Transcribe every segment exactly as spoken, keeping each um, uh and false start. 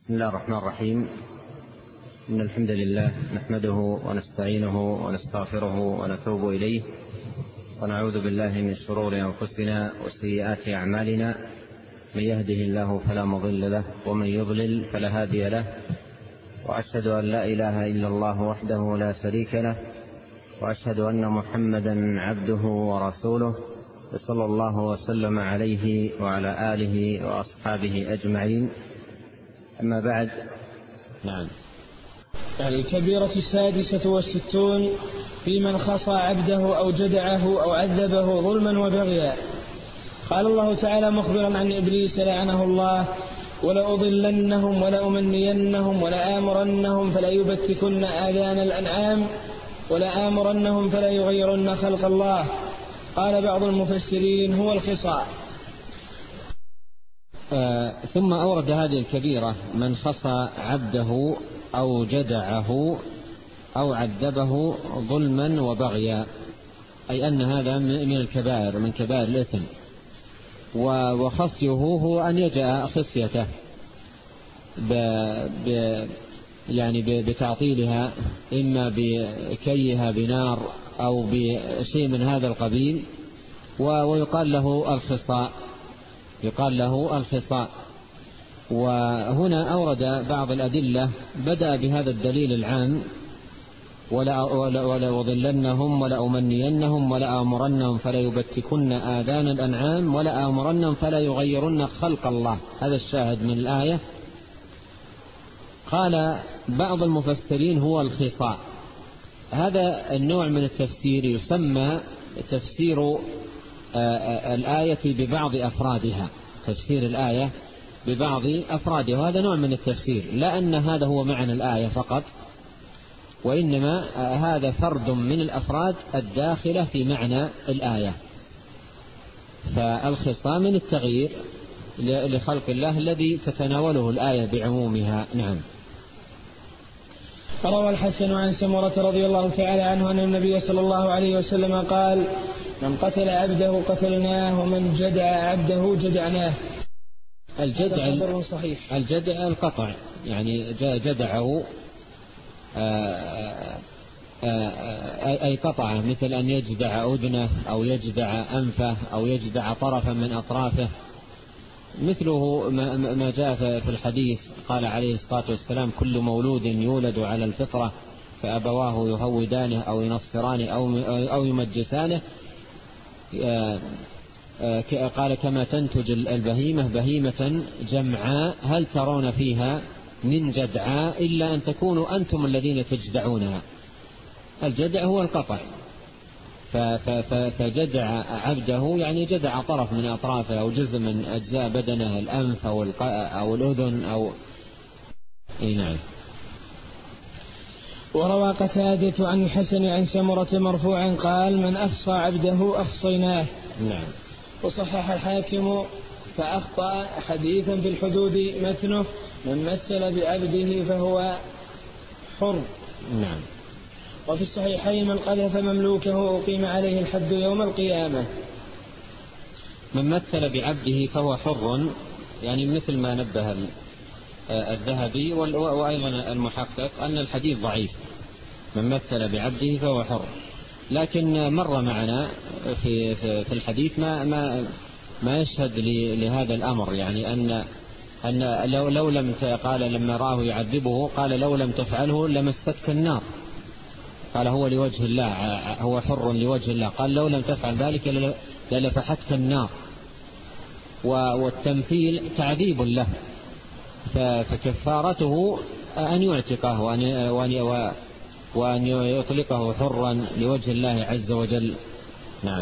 بسم الله الرحمن الرحيم. إن الحمد لله نحمده ونستعينه ونستغفره ونتوب إليه، ونعوذ بالله من شرور أنفسنا وسيئات أعمالنا. من يهده الله فلا مضل له، ومن يضلل فلا هادي له. وأشهد أن لا إله إلا الله وحده لا شريك له، وأشهد أن محمدا عبده ورسوله، صلى الله وسلم عليه وعلى آله وأصحابه أجمعين. أما بعد. نعم. الكبيرة السادسة والستون في من خصى عبده أو جدعه أو عذبه ظلما وبغيا. قال الله تعالى مخبرا عن إبليس لعنه الله: ولأضلنهم ولأمنينهم ولآمرنهم فلا يبتكن آذان الأنعام ولآمرنهم فلا يغيرن خلق الله. قال بعض المفسرين هو الخصاء. آه ثم أورد هذه الكبيرة: من خصى عبده أو جدعه أو عذبه ظلما وبغيا، أي أن هذا من الكبائر، من كبائر الإثم. وخصيه هو أن يجأ خصيته ب ب يعني بتعطيلها، إما بكيها بنار أو بشيء من هذا القبيل، ويقال له الخصاء، يقال له الخصاء. وهنا أورد بعض الأدلة، بدأ بهذا الدليل العام: ولا أضلنهم ولا أمنينهم ولا آمرنهم فلا يبتكن آذان الأنعام ولا آمرنهم فلا يغيرن خلق الله. هذا الشاهد من الآية. قال بعض المفسرين هو الخصاء. هذا النوع من التفسير يسمى تفسير الآية ببعض أفرادها، تفسير الآية ببعض أفرادها. وهذا نوع من التفسير، لا أن هذا هو معنى الآية فقط، وإنما هذا فرد من الأفراد الداخلة في معنى الآية. فالخصاء من التغيير لخلق الله الذي تتناوله الآية بعمومها. نعم. روى الحسن عن سمرة رضي الله تعالى عنه أن النبي صلى الله عليه وسلم قال: من قتل عبده قتلناه، ومن جدع عبده جدعناه. الجدع الجدع القطع، يعني جدعه أي قطعه، مثل أن يجدع أذنه أو يجدع أنفه أو يجدع طرفا من أطرافه. مثله ما جاء في الحديث، قال عليه الصلاة والسلام: كل مولود يولد على الفطرة فأبواه يهودانه أو ينصرانه أو يمجسانه. قال: كما تنتج البهيمة بهيمة جمعاء هل ترون فيها من جدعاء إلا أن تكونوا أنتم الذين تجدعونها. الجدع هو القطع. فجدع عبده يعني جدع طرف من أطرافه أو جزء من أجزاء بدنه، الأنف أو الأذن أو إيه. نعم. وروى قتادة عن الحسن عن سمرة مرفوعا قال: من أخصى عبده أخصيناه. نعم. وصحح الحاكم فأخطأ حديثا في الحدود متنه: من مثل بعبده فهو حر. نعم. وفي الصحيحين: من قذف مملوكه أقيم عليه الحد يوم القيامة. من مثل بعبده فهو حر، يعني مثل ما نبه الذهبي وأيضا المحقق أن الحديث ضعيف. من مثل بعبده فهو حر، لكن مر معنا في في الحديث ما ما ما يشهد لهذا الأمر، يعني أن أن لو لو لم قال لما راه يعذبه قال: لو لم تفعله لمستك النار. قال: هو لوجه الله، هو حر لوجه الله. قال: لو لم تفعل ذلك للفحتك النار. والتمثيل تعذيب له، فكفارته أن يعتقه وأن وأن يطلقه حرا لوجه الله عز وجل. نعم.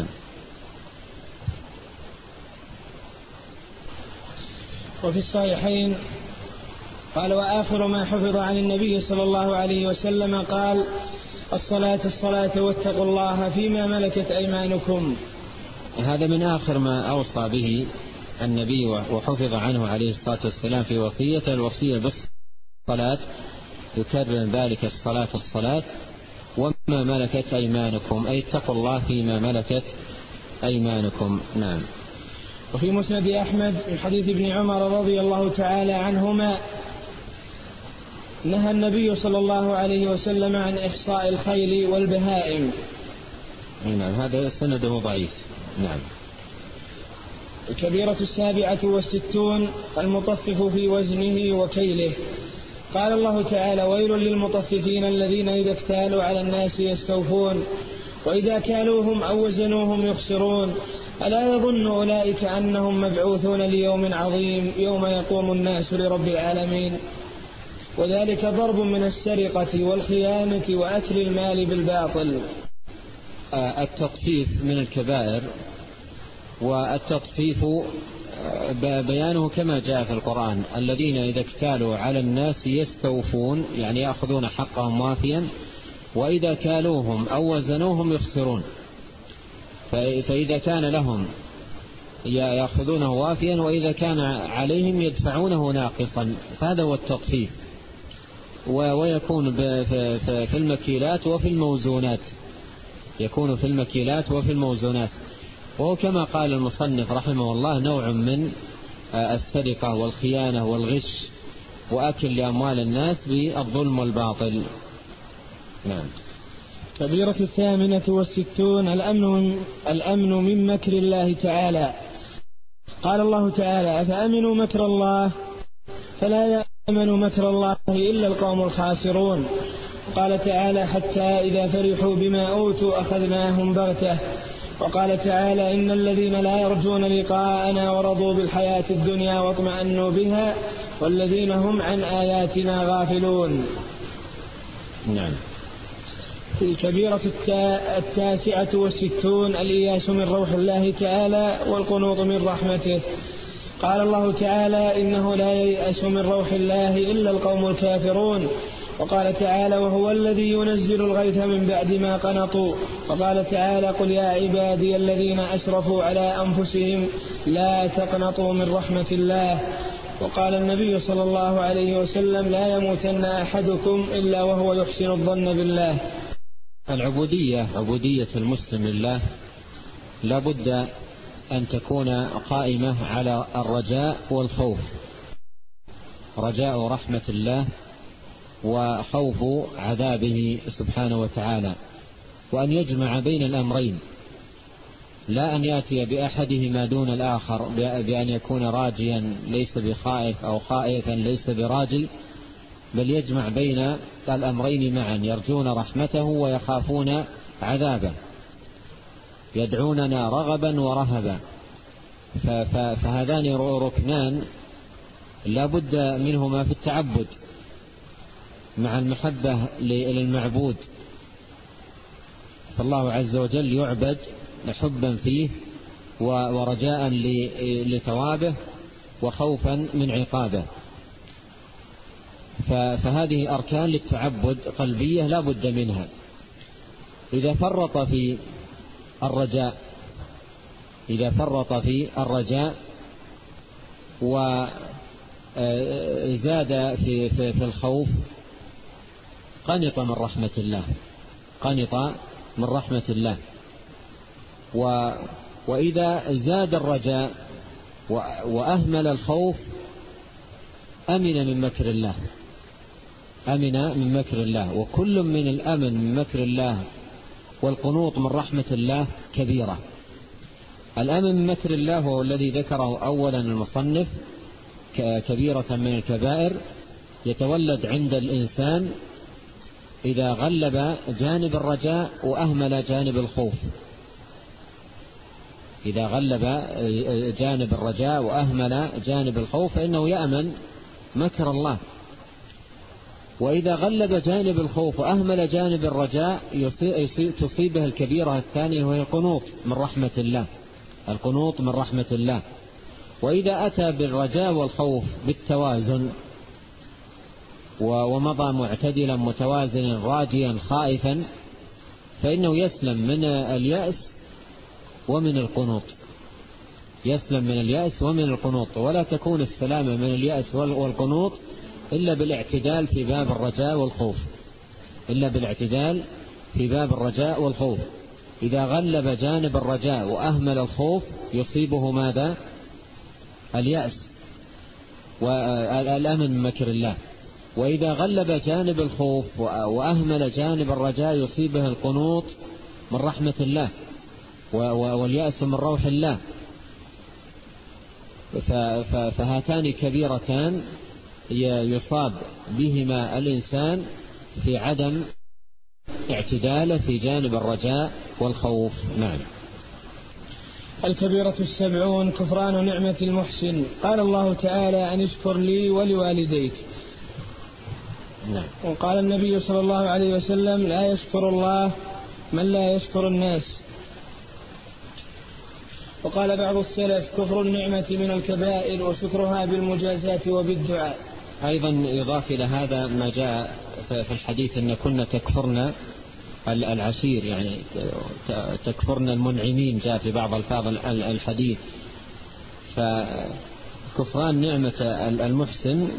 وفي الصحيحين قال: وآخر ما حفظ عن النبي صلى الله عليه وسلم قال: الصلاة الصلاة واتقوا الله فيما ملكت أيمانكم. هذا من آخر ما أوصى به النبي وحفظ عنه عليه الصلاة والسلام في وصيته، الوصية بالصلاة، يكرر ذلك: الصلاة الصلاة وما ملكت أيمانكم، أي اتقوا الله فيما ملكت أيمانكم. نعم. وفي مسند أحمد من حديث ابن عمر رضي الله تعالى عنهما نهى النبي صلى الله عليه وسلم عن إحصاء الخيل والبهائم. نعم هذا سنده ضعيف. نعم. الكبيرة السابعة والستون المطفف في وزنه وكيله. قال الله تعالى: ويل للمطففين الذين إذا اكتالوا على الناس يستوفون وإذا كالوهم أو وزنوهم يخسرون ألا يظن أولئك أنهم مبعوثون ليوم عظيم يوم يقوم الناس لرب العالمين. وذلك ضرب من السرقة والخيانة وأكل المال بالباطل. التطفيف من الكبائر، والتطفيف بيانه كما جاء في القرآن: الذين إذا اكتالوا على الناس يستوفون، يعني يأخذون حقهم وافيا، وإذا كالوهم أو وزنوهم يخسرون. فإذا كان لهم يأخذونه وافيا، وإذا كان عليهم يدفعونه ناقصا، فهذا هو التطفيف. ويكون في المكيلات وفي الموزونات، يكون في المكيلات وفي الموزونات. وهو كما قال المصنف رحمه الله نوع من السرقة والخيانة والغش وأكل لأموال الناس بالظلم والباطل. نعم. كبيرة الثامنة والستون الأمن, الأمن من مكر الله تعالى. قال الله تعالى: أفأمنوا مكر الله فلا يأمن مكر الله إلا القوم الخاسرون. قال تعالى: حتى إذا فرحوا بما أوتوا أخذناهم بغتة. وقال تعالى: إن الذين لا يرجون لقاءنا ورضوا بالحياة الدنيا واطمأنوا بها والذين هم عن آياتنا غافلون. نعم. في الكبيرة التاسعة والستون الإياس من روح الله تعالى والقنوط من رحمته. قال الله تعالى: إنه لا ييأس من روح الله إلا القوم الكافرون. وقال تعالى: وهو الذي ينزل الغيث من بعد ما قنطوا. وقال تعالى: قل يا عبادي الذين أسرفوا على أنفسهم لا تقنطوا من رحمة الله. وقال النبي صلى الله عليه وسلم: لا يموتن أحدكم إلا وهو يحسن الظن بالله. العبودية، عبودية المسلم لله، لا بد أن تكون قائمة على الرجاء والخوف، رجاء رحمة الله وخوف عذابه سبحانه وتعالى، وأن يجمع بين الأمرين، لا أن يأتي بأحدهما دون الآخر، بأن يكون راجيا ليس بخائف أو خائفا ليس براجي، بل يجمع بين الأمرين معا، يرجون رحمته ويخافون عذابه، يدعوننا رغبا ورهبا. فهذان ركنان لا بد منهما في التعبد، مع المحبة للمعبود، فالله عز وجل يعبد حبا فيه ورجاء لثوابه وخوفا من عقابه. فهذه أركان للتعبد قلبية لا بد منها. إذا فرط في الرجاء إذا فرط في الرجاء وزاد في, في, في الخوف قنط من رحمة الله قنط من رحمة الله و وإذا زاد الرجاء وأهمل الخوف أمن من مكر الله أمن من مكر الله. وكل من الأمن من مكر الله والقنوط من رحمة الله كبيرة. الأمن من مكر الله هو الذي ذكره أولا المصنف كبيرة من الكبائر، يتولد عند الإنسان إذا غلب جانب الرجاء وأهمل جانب الخوف. إذا غلب جانب الرجاء وأهمل جانب الخوف فإنه يأمن مكر الله. وإذا غلب جانب الخوف وأهمل جانب الرجاء تصيبه الكبيرة الثانية وهي القنوط من رحمة الله القنوط من رحمة الله. وإذا أتى بالرجاء والخوف بالتوازن ومضى معتدلا متوازنا راجيا خائفا فإنه يسلم من اليأس ومن القنوط يسلم من اليأس ومن القنوط. ولا تكون السلامة من اليأس والقنوط إلا بالاعتدال في باب الرجاء والخوف إلا بالاعتدال في باب الرجاء والخوف. إذا غلب جانب الرجاء وأهمل الخوف يصيبه ماذا؟ اليأس والأمن من مكر الله وإذا غلب جانب الخوف وأهمل جانب الرجاء يصيبه القنوط من رحمة الله واليأس من روح الله. فهاتان كبيرتان يصاب بهما الإنسان في عدم اعتداله في جانب الرجاء والخوف. نعم. الكبيرة السبعون كفران نعمة المحسن. قال الله تعالى أن اشكر لي ولوالديك. نعم. وقال النبي صلى الله عليه وسلم لا يشكر الله من لا يشكر الناس. وقال بعض السلف كفر النعمة من الكبائر وشكرها بالمجازاة وبالدعاء. أيضا يضاف إلى هذا ما جاء في الحديث أن كنا تكفرنا العشير، يعني تكفرنا المنعمين، جاء في بعض الفاظ الحديث. فكفران نعمة المحسن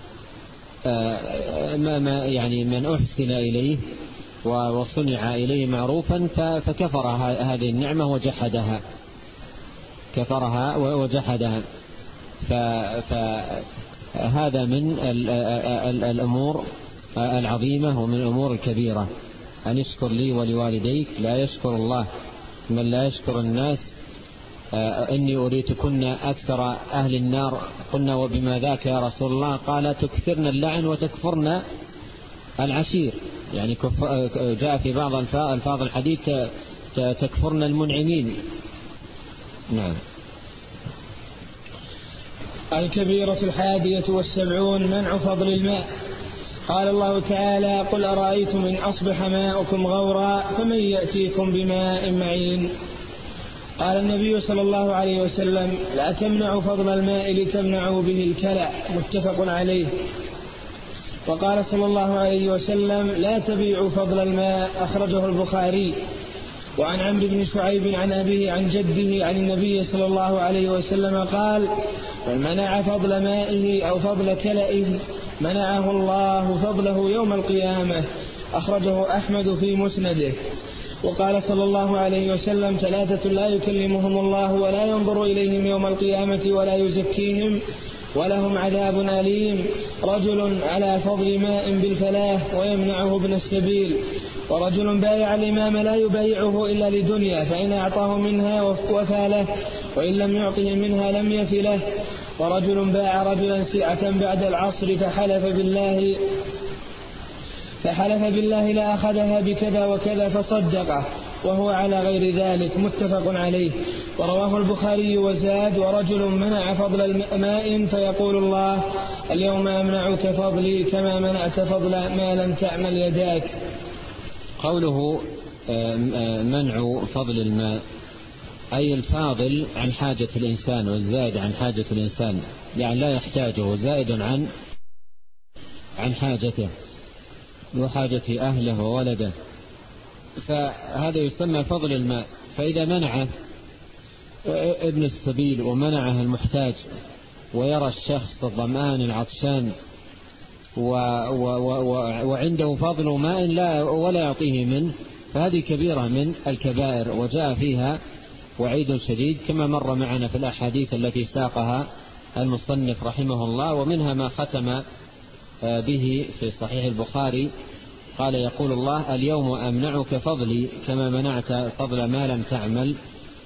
ما يعني من أحسن إليه وصنع إليه معروفا فكفر هذه النعمة وجحدها كفرها وجحدها. فهذا من الأمور العظيمة ومن الأمور الكبيرة. أن اشكر لي ولوالديك. لا يشكر الله من لا يشكر الناس. إني أريتكن أكثر أهل النار. قلنا وبما ذاك يا رسول الله؟ قال تكثرن اللعن وتكفرن العشير، يعني جاء في بعض الفاظ الحديث تكفرن المنعمين. نعم. الكبيرة الحادية والسبعون منع فضل الماء. قال الله تعالى قل أرأيتم إن أصبح ماؤكم غورا فمن يأتيكم بماء معين. قال النبي صلى الله عليه وسلم لا تمنعوا فضل الماء لتمنعوا به الكلى. متفق عليه. وقال صلى الله عليه وسلم لا تبيعوا فضل الماء. أخرجه البخاري. وعن عمرو بن شعيب عن أبيه عن جده عن النبي صلى الله عليه وسلم قال من منع فضل مائه أو فضل كلئه منعه الله فضله يوم القيامة. أخرجه أحمد في مسنده. وقال صلى الله عليه وسلم ثلاثة لا يكلمهم الله ولا ينظر إليهم يوم القيامة ولا يزكيهم ولهم عذاب أليم رجل على فضل ماء بالفلاح ويمنعه ابن السبيل. ورجل بايع الإمام لا يبايعه إلا لدنيا فإن أعطاه منها وفى له وإن لم يعطه منها لم يف له. ورجل باع رجلا سلعة بعد العصر فحلف بالله فحلف بالله لا أخذها بكذا وكذا فصدقه وهو على غير ذلك. متفق عليه. ورواه البخاري وزاد ورجل منع فضل الماء فيقول الله اليوم أمنعك فضلي كما منعت فضل ما لم تعمل يداك. قوله منع فضل الماء أي الفاضل عن حاجة الإنسان والزائد عن حاجة الإنسان، يعني لا يحتاجه زائد عن عن حاجته وحاجة أهله وولده، فهذا يسمى فضل الماء. فإذا منعه ابن السبيل ومنعه المحتاج ويرى الشخص الظمآن العطشان و و و وعنده فضل ماء لا ولا يعطيه منه، فهذه كبيرة من الكبائر وجاء فيها وعيد شديد كما مر معنا في الأحاديث التي ساقها المصنف رحمه الله. ومنها ما ختم به في صحيح البخاري قال يقول الله اليوم أمنعك فضلي كما منعت فضل ما لم تعمل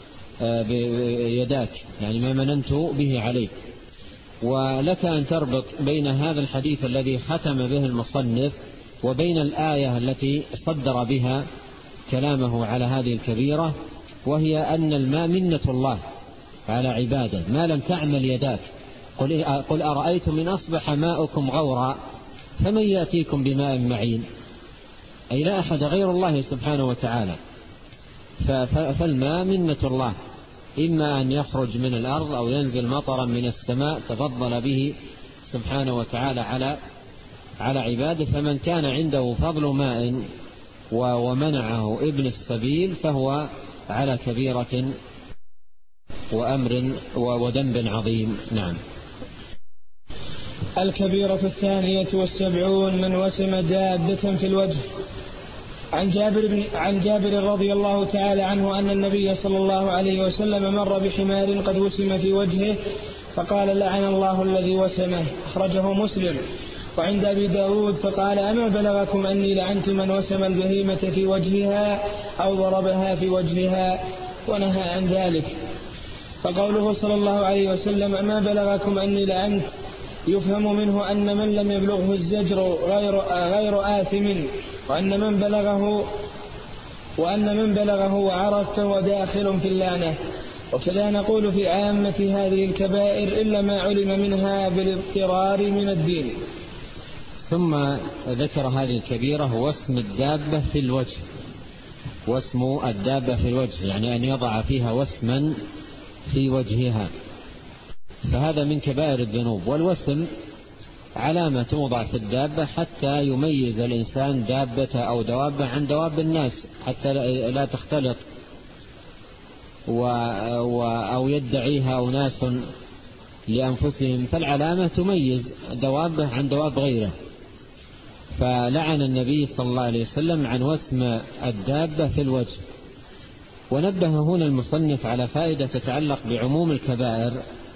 بيداك، يعني ما مننت به عليك. ولك أن تربط بين هذا الحديث الذي ختم به المصنف وبين الآية التي صدر بها كلامه على هذه الكبيرة، وهي أن الماء منة الله على عباده ما لم تعمل يداك. قل, قل أرأيتم إن أصبح ماؤكم غورا فمن يأتيكم بماء معين، أي لا أحد غير الله سبحانه وتعالى. فالماء منة الله، إما أن يخرج من الأرض أو ينزل مطرا من السماء تفضل به سبحانه وتعالى على على عباده. فمن كان عنده فضل ماء ومنعه ابن السبيل فهو على كبيرة وأمر وذنب عظيم. نعم. الكبيرة الثانية والسبعون من وسم دابة في الوجه. عن جابر, بن عن جابر رضي الله تعالى عنه أن النبي صلى الله عليه وسلم مر بحمار قد وسم في وجهه فقال لعن الله الذي وسمه. أخرجه مسلم. وعند أبي داود فقال أما بلغكم أني لعنت من وسم البهيمة في وجهها أو ضربها في وجهها ونهى عن ذلك. فقوله صلى الله عليه وسلم أما بلغكم أني لعنت يفهم منه أن من لم يبلغه الزجر غير, غير آثم وأن من بلغه وأن من بلغه وعرف فهو داخل في اللعنة. وكذا نقول في عامة هذه الكبائر إلا ما علم منها بالاضطرار من الدين. ثم ذكر هذه الكبيرة واسم الدابة في الوجه، واسم الدابة في الوجه يعني أن يضع فيها وسما في وجهها، فهذا من كبائر الذنوب. والوسم علامة توضع في الدابة حتى يميز الإنسان دابة أو دوابة عن دواب الناس، حتى لا تختلط و... و... أو يدعيها أناس لأنفسهم، فالعلامة تميز دوابة عن دواب غيره. فلعن النبي صلى الله عليه وسلم عن وسم الدابة في الوجه. ونبه هنا المصنف على فائدة تتعلق بعموم الكبائر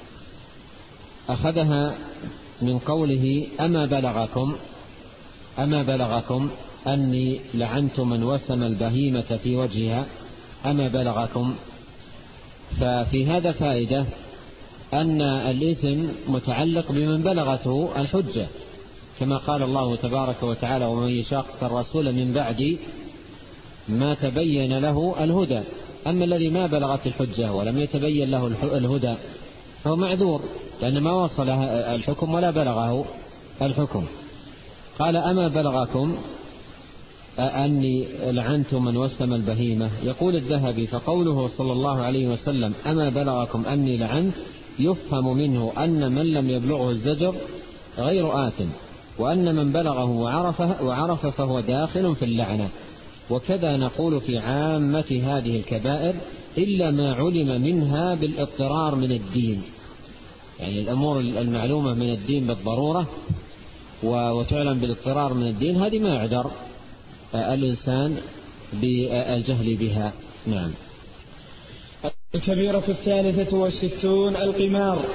أخذها من قوله أما بلغكم أما بلغكم أني لعنت من وسم البهيمة في وجهها أما بلغكم. ففي هذا فائدة أن الإثم متعلق بمن بلغته الحجة، كما قال الله تبارك وتعالى ومن يشاقق الرسول من بعد ما تبين له الهدى. أما الذي ما بلغت الحجة ولم يتبين له الهدى فهو معذور، لأن ما وصل الحكم ولا بلغه الحكم. قال أما بلغكم أني لعنت من وسم البهيمة. يقول الذهبي فقوله صلى الله عليه وسلم أما بلغكم أني لعنت يفهم منه أن من لم يبلغه الزجر غير آثم، وأن من بلغه وعرف, وعرف فهو داخل في اللعنة. وكذا نقول في عامة هذه الكبائر إلا ما علم منها بالاضطرار من الدين، يعني الأمور المعلومة من الدين بالضرورة وتعلم بالاضطرار من الدين هذه ما يعذر الإنسان بالجهل بها. نعم. الكبيرة الثالثة والستون القمار.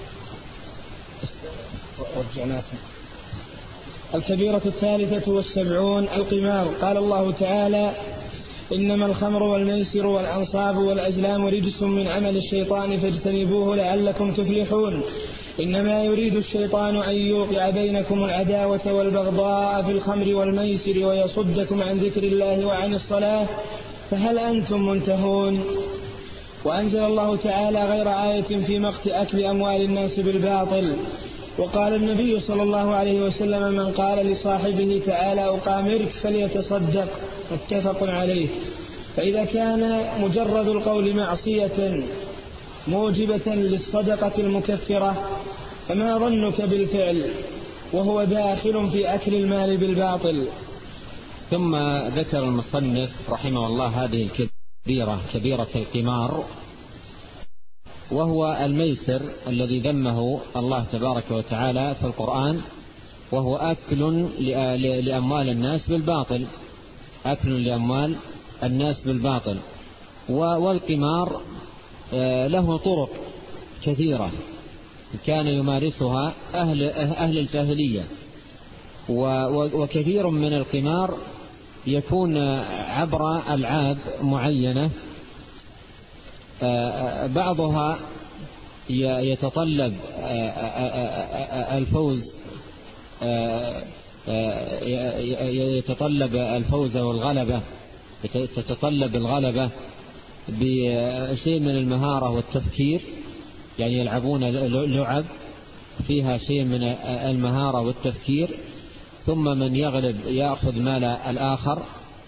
الكبيرة الثالثة والسبعون القمار. قال الله تعالى إنما الخمر والميسر والأنصاب والأزلام رجس من عمل الشيطان فاجتنبوه لعلكم تفلحون. إنما يريد الشيطان أن يوقع بينكم العداوة والبغضاء في الخمر والميسر ويصدكم عن ذكر الله وعن الصلاة فهل أنتم منتهون. وأنزل الله تعالى غير آية في مقت أكل أموال الناس بالباطل. وقال النبي صلى الله عليه وسلم من قال لصاحبه تعالى أقامرك فليتصدق، متفق عليه. فإذا كان مجرد القول معصية موجبة للصدقة المكفرة فما ظنك بالفعل وهو داخل في أكل المال بالباطل. ثم ذكر المصنف رحمه الله هذه الكبيرة كبيرة القمار، وهو الميسر الذي ذمه الله تبارك وتعالى في القرآن، وهو أكل لأموال الناس بالباطل، أكل لأموال الناس بالباطل. والقمار له طرق كثيرة كان يمارسها أهل, أهل الجاهلية، وكثير من القمار يكون عبر ألعاب معينة، بعضها يتطلب الفوز يتطلب الفوز والغلبة، تتطلب الغلبة بشيء من المهارة والتفكير، يعني يلعبون لعب فيها شيء من المهارة والتفكير، ثم من يغلب يأخذ مال الآخر.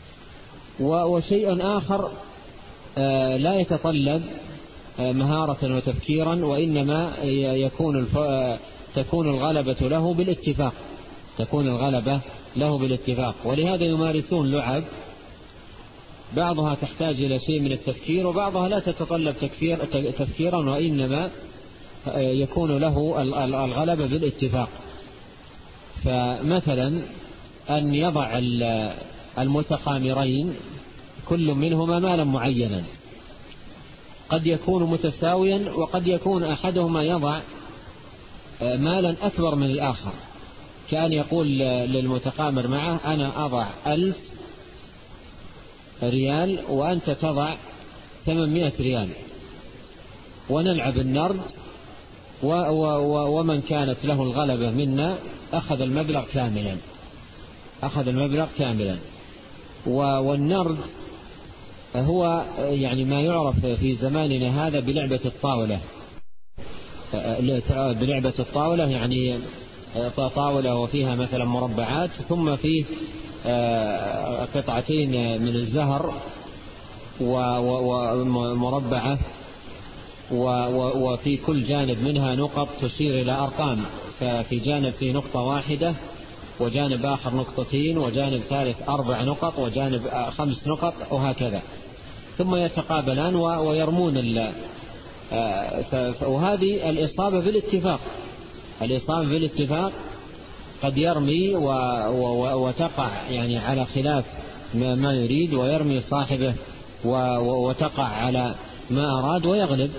وشيء آخر لا يتطلب مهارة وتفكيرا، وإنما يكون تكون الغلبة له بالاتفاق تكون الغلبة له بالاتفاق ولهذا يمارسون لعب بعضها تحتاج إلى شيء من التفكير وبعضها لا تتطلب تفكير تفكيرا وإنما يكون له الغلبة بالاتفاق. فمثلا أن يضع المتخامرين كل منهما مالا معينا، قد يكون متساويا وقد يكون أحدهما يضع مالا أكبر من الآخر، كأن يقول للمتقامر معه أنا أضع ألف ريال وأنت تضع ثمانمائة ريال ونلعب النرد، ومن كانت له الغلبة منا أخذ المبلغ كاملا أخذ المبلغ كاملا. والنرد هو يعني ما يعرف في زماننا هذا بلعبة الطاولة بلعبة الطاولة يعني طاولة وفيها مثلا مربعات، ثم فيه قطعتين من الزهر ومربعة، وفي كل جانب منها نقط تشير إلى أرقام، ففي جانب فيه نقطة واحدة وجانب آخر نقطتين وجانب ثالث أربع نقط وجانب خمس نقط وهكذا، ثم يتقابلان ويرمون ال وهذه الإصابة بالاتفاق الإصابة بالاتفاق قد يرمي وتقع يعني على خلاف ما يريد، ويرمي صاحبه وتقع على ما أراد ويغلب.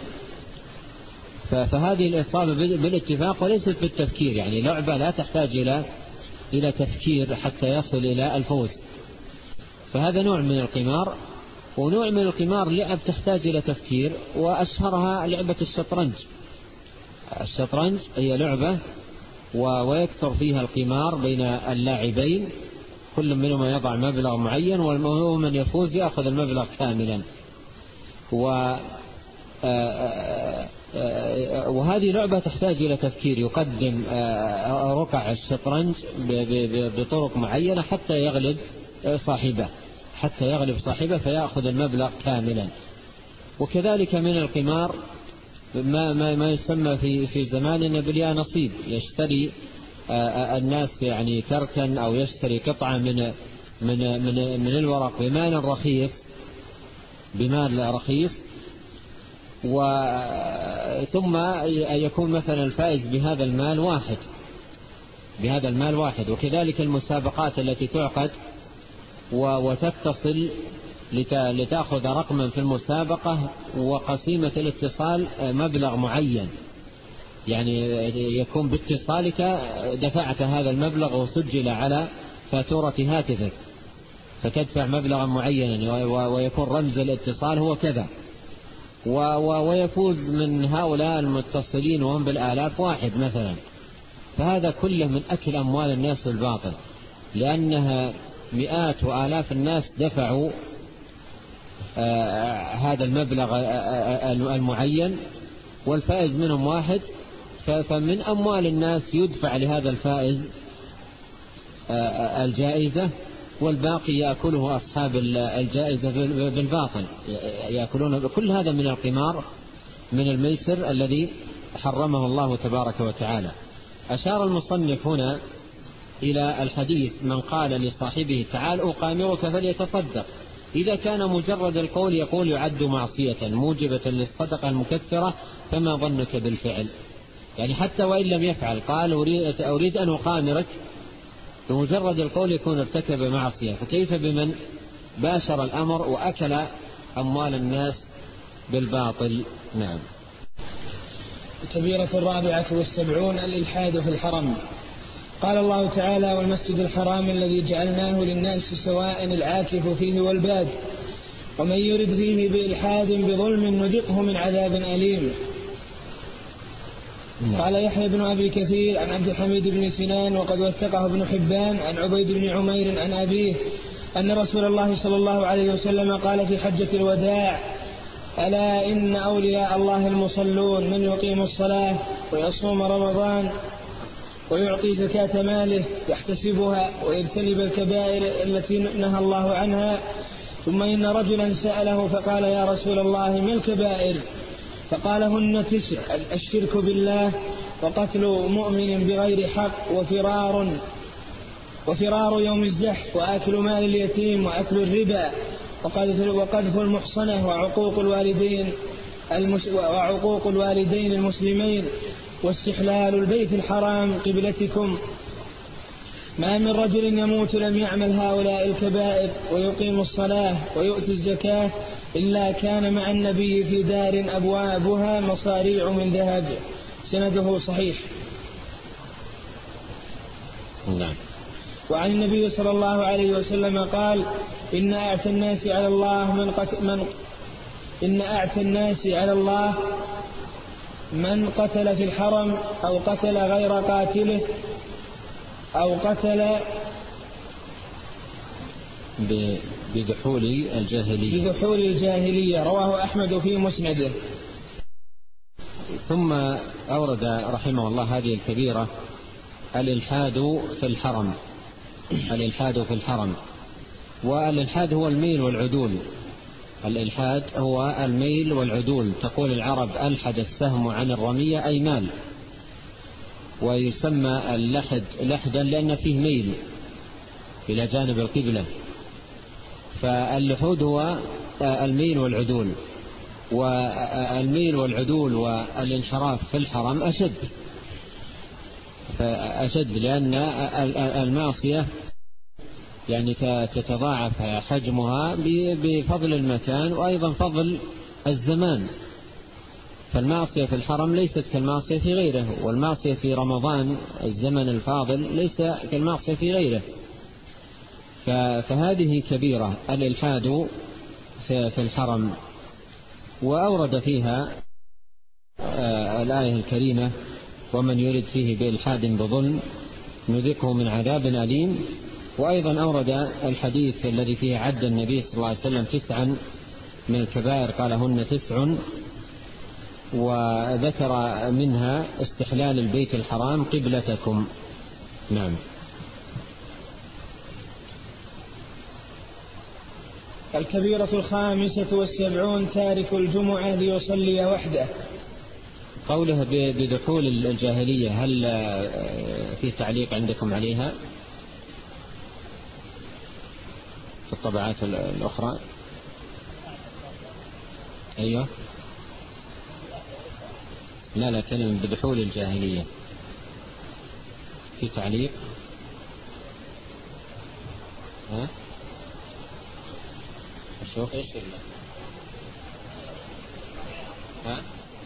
فهذه الإصابة بالاتفاق وليست بالتفكير، يعني لعبة لا تحتاج إلى إلى تفكير حتى يصل إلى الفوز. فهذا نوع من القمار. ونوع من القمار لعب تحتاج إلى تفكير، وأشهرها لعبة الشطرنج. الشطرنج هي لعبة ويكثر فيها القمار بين اللاعبين، كل منهما يضع مبلغ معين ومن يفوز يأخذ المبلغ كاملا. و وهذه لعبة تحتاج إلى تفكير، يقدم رقع الشطرنج بطرق معينة حتى يغلب صاحبه حتى يغلب صاحبه فيأخذ المبلغ كاملا. وكذلك من القمار ما ما ما يسمى في في زماننا باليانصيب، يشتري الناس يعني كرتا أو يشتري قطعة من من من من الورق بمال رخيص بمال رخيص وثم يكون مثلا الفائز بهذا المال واحد بهذا المال واحد. وكذلك المسابقات التي تعقد وتتصل لتأخذ رقما في المسابقة، وقسيمة الاتصال مبلغ معين، يعني يكون باتصالك دفعت هذا المبلغ وسجل على فاتورة هاتفك، فتدفع مبلغا معينا ويكون رمز الاتصال هو كذا، ويفوز من هؤلاء المتصلين وهم بالآلاف واحد مثلا. فهذا كله من أكل أموال الناس بالباطل، لأنها مئات وآلاف الناس دفعوا آه هذا المبلغ آه المعين والفائز منهم واحد، فمن أموال الناس يدفع لهذا الفائز آه الجائزة، والباقي يأكله أصحاب الجائزة بالباطل، يأكلون. كل هذا من القمار من الميسر الذي حرمه الله تبارك وتعالى. أشار المصنف هنا إلى الحديث من قال لصاحبه تعال أقامرك فليتصدق، إذا كان مجرد القول يقول يعد معصية موجبة للصدقة المكفرة، فما ظنك بالفعل؟ يعني حتى وإن لم يفعل قال أريد, أريد أن أقامرك، بمجرد القول يكون ارتكب معصية، فكيف بمن باشر الأمر وأكل أموال الناس بالباطل؟ نعم. الكبيرة الرابعة والسبعون الإلحاد في الحرم. قال الله تعالى والمسجد الحرام الذي جعلناه للناس سواء العاكف فيه والباد ومن يرد فيه بإلحاد بظلم نذقه من عذاب أليم. قال يحيى بن أبي كثير عن عبد الحميد بن سنان وقد وثقه ابن حبان عن عبيد بن عمير عن أبيه أن رسول الله صلى الله عليه وسلم قال في حجة الوداع ألا إن أولياء الله المصلون من يقيم الصلاة ويصوم رمضان ويعطي زكاة ماله يحتسبها ويجتنب الكبائر التي نهى الله عنها. ثم إن رجلا سأله فقال يا رسول الله ما الكبائر؟ فقال هن تسع: الشرك بالله وقتل مؤمن بغير حق وفرار وفرار يوم الزحف وأكل مال اليتيم وأكل الربا وقذف المحصنة وعقوق الوالدين وعقوق الوالدين المسلمين واستحلال البيت الحرام قبلتكم. ما من رجل يموت لم يعمل هؤلاء الكبائر ويقيم الصلاة ويؤتي الزكاة إلا كان مع النبي في دار أبوابها مصاريع من ذهب. سنده صحيح. نعم. وعن النبي صلى الله عليه وسلم قال: إن أعتى الناس على الله من قتل من إن أعتى الناس على الله من قتل في الحرم أو قتل غير قاتله أو قتل بدحول الجاهلية بدحول الجاهلية. رواه أحمد في مسنده. ثم أورد رحمه الله هذه الكبيرة: الإلحاد في الحرم. الإلحاد في الحرم، والإلحاد هو الميل والعدول. الإلحاد هو الميل والعدول. تقول العرب: ألحد السهم عن الرمية، أي مال. ويسمى اللحد لحدا لأن فيه ميل إلى جانب القبلة. فاللحود هو الميل والعدول، والميل والعدول والانحراف في الحرم أشد أشد لأن المعصية يعني تتضاعف حجمها بفضل المكان وأيضا فضل الزمان. فالمعصية في الحرم ليست كالمعصية في غيره، والمعصية في رمضان الزمن الفاضل ليس كالمعصية في غيره. فهذه كبيرة، الإلحاد في الحرم. وأورد فيها الآية الكريمة: ومن يرد فيه بإلحاد بظلم نذقه من عذاب أليم. وأيضا أورد الحديث الذي فيه عد النبي صلى الله عليه وسلم تسعا من الكبائر، قال: هن تسع، وذكر منها استحلال البيت الحرام قبلتكم. نعم. الكبيرة الخامسة والسبعون: تارك الجمعة ليصلي وحده. قوله بدخول الجاهلية، هل في تعليق عندكم عليها في الطبعات الأخرى؟ أيوة. لا لا كلمة بدخول الجاهلية في تعليق. ها شوف ايش ها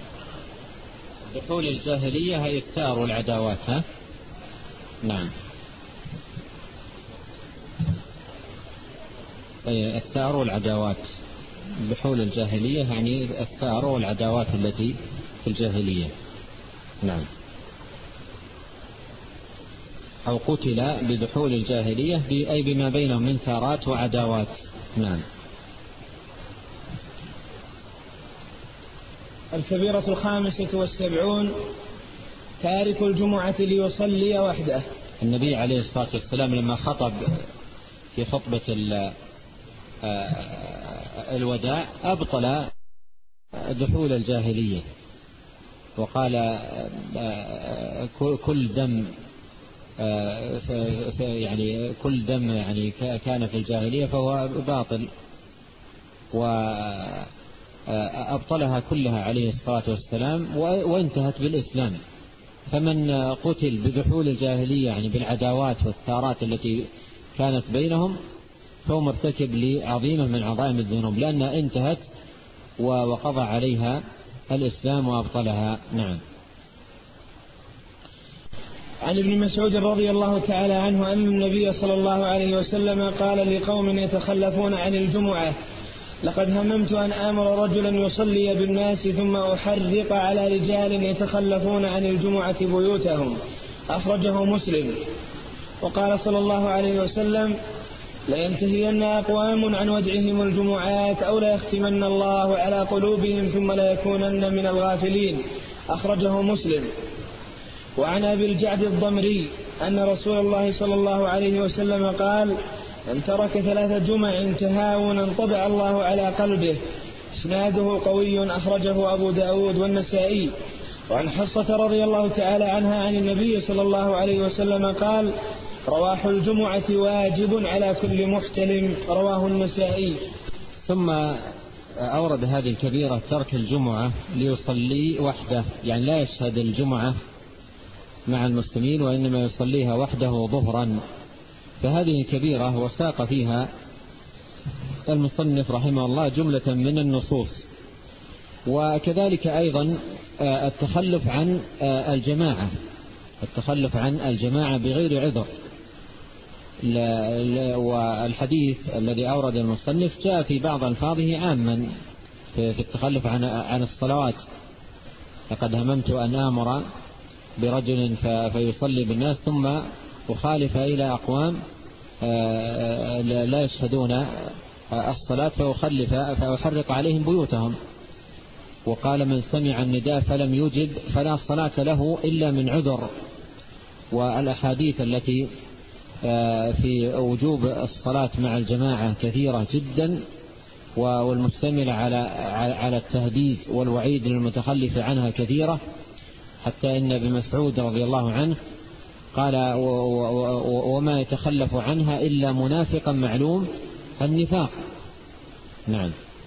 دخول الجاهلية هي الثار والعداوات. ها نعم، أي الثار والعداوات. دخول الجاهلية يعني الثار والعداوات التي في الجاهلية. نعم. أو قتل بدخول الجاهلية أي بما بينهم من ثارات وعداوات. نعم. الكبيرة الخامسة والسبعون: تارك الجمعة ليصلي وحده. النبي عليه الصلاة والسلام لما خطب في خطبة الوداع أبطل دخول الجاهلية، وقال: كل دم يعني كل دم يعني كان في الجاهلية فهو باطل، وأبطلها كلها عليه الصلاة والسلام وانتهت بالإسلام. فمن قتل بدخول الجاهلية يعني بالعداوات والثارات التي كانت بينهم فهو مرتكب لعظيمة من عظائم الذنوب، لأنها انتهت وقضى عليها الإسلام وأبطلها. نعم. عن ابن مسعود رضي الله تعالى عنه أن النبي صلى الله عليه وسلم قال لقوم يتخلفون عن الجمعة: لقد هممت أن آمر رجلا يصلي بالناس ثم أحرق على رجال يتخلفون عن الجمعة بيوتهم. أخرجه مسلم. وقال صلى الله عليه وسلم: لينتهين أقوام عن ودعهم الجمعات أو ليختمن الله على قلوبهم ثم ليكونن من الغافلين. أخرجه مسلم. وعن أبي الجعد الضمري أن رسول الله صلى الله عليه وسلم قال: من ترك ثلاث جمع تهاونا طبع الله على قلبه. إسناده قوي. أخرجه أبو داود والنسائي. وعن حفصة رضي الله تعالى عنها عن النبي صلى الله عليه وسلم قال: رواح الجمعة واجب على كل محتلم. رواه النسائي. ثم أورد هذه الكبيرة: ترك الجمعة ليصلي وحده، يعني لا يشهد الجمعة مع المسلمين وإنما يصليها وحده ظهرا. فهذه كبيرة، وساق فيها المصنف رحمه الله جملة من النصوص. وكذلك أيضا التخلف عن الجماعة التخلف عن الجماعة بغير عذر، والحديث الذي أورد المصنف جاء في بعض ألفاظه عاما في التخلف عن عن الصلوات. لقد هممت أن آمر برجل فيصلي بالناس ثم أخالف إلى أقوام لا يشهدون الصلاة فأخلف فأحرق عليهم بيوتهم. وقال من سمع النداء فلم يجب فلا صلاة له إلا من عذر. والأحاديث التي في وجوب الصلاة مع الجماعة كثيرة جدا، والمشتملة على على التهديد والوعيد للمتخلف عنها كثيرة، حتى إن ابن مسعود رضي الله عنه قال وما يتخلف عنها إلا منافقا معلوم النفاق. نعم.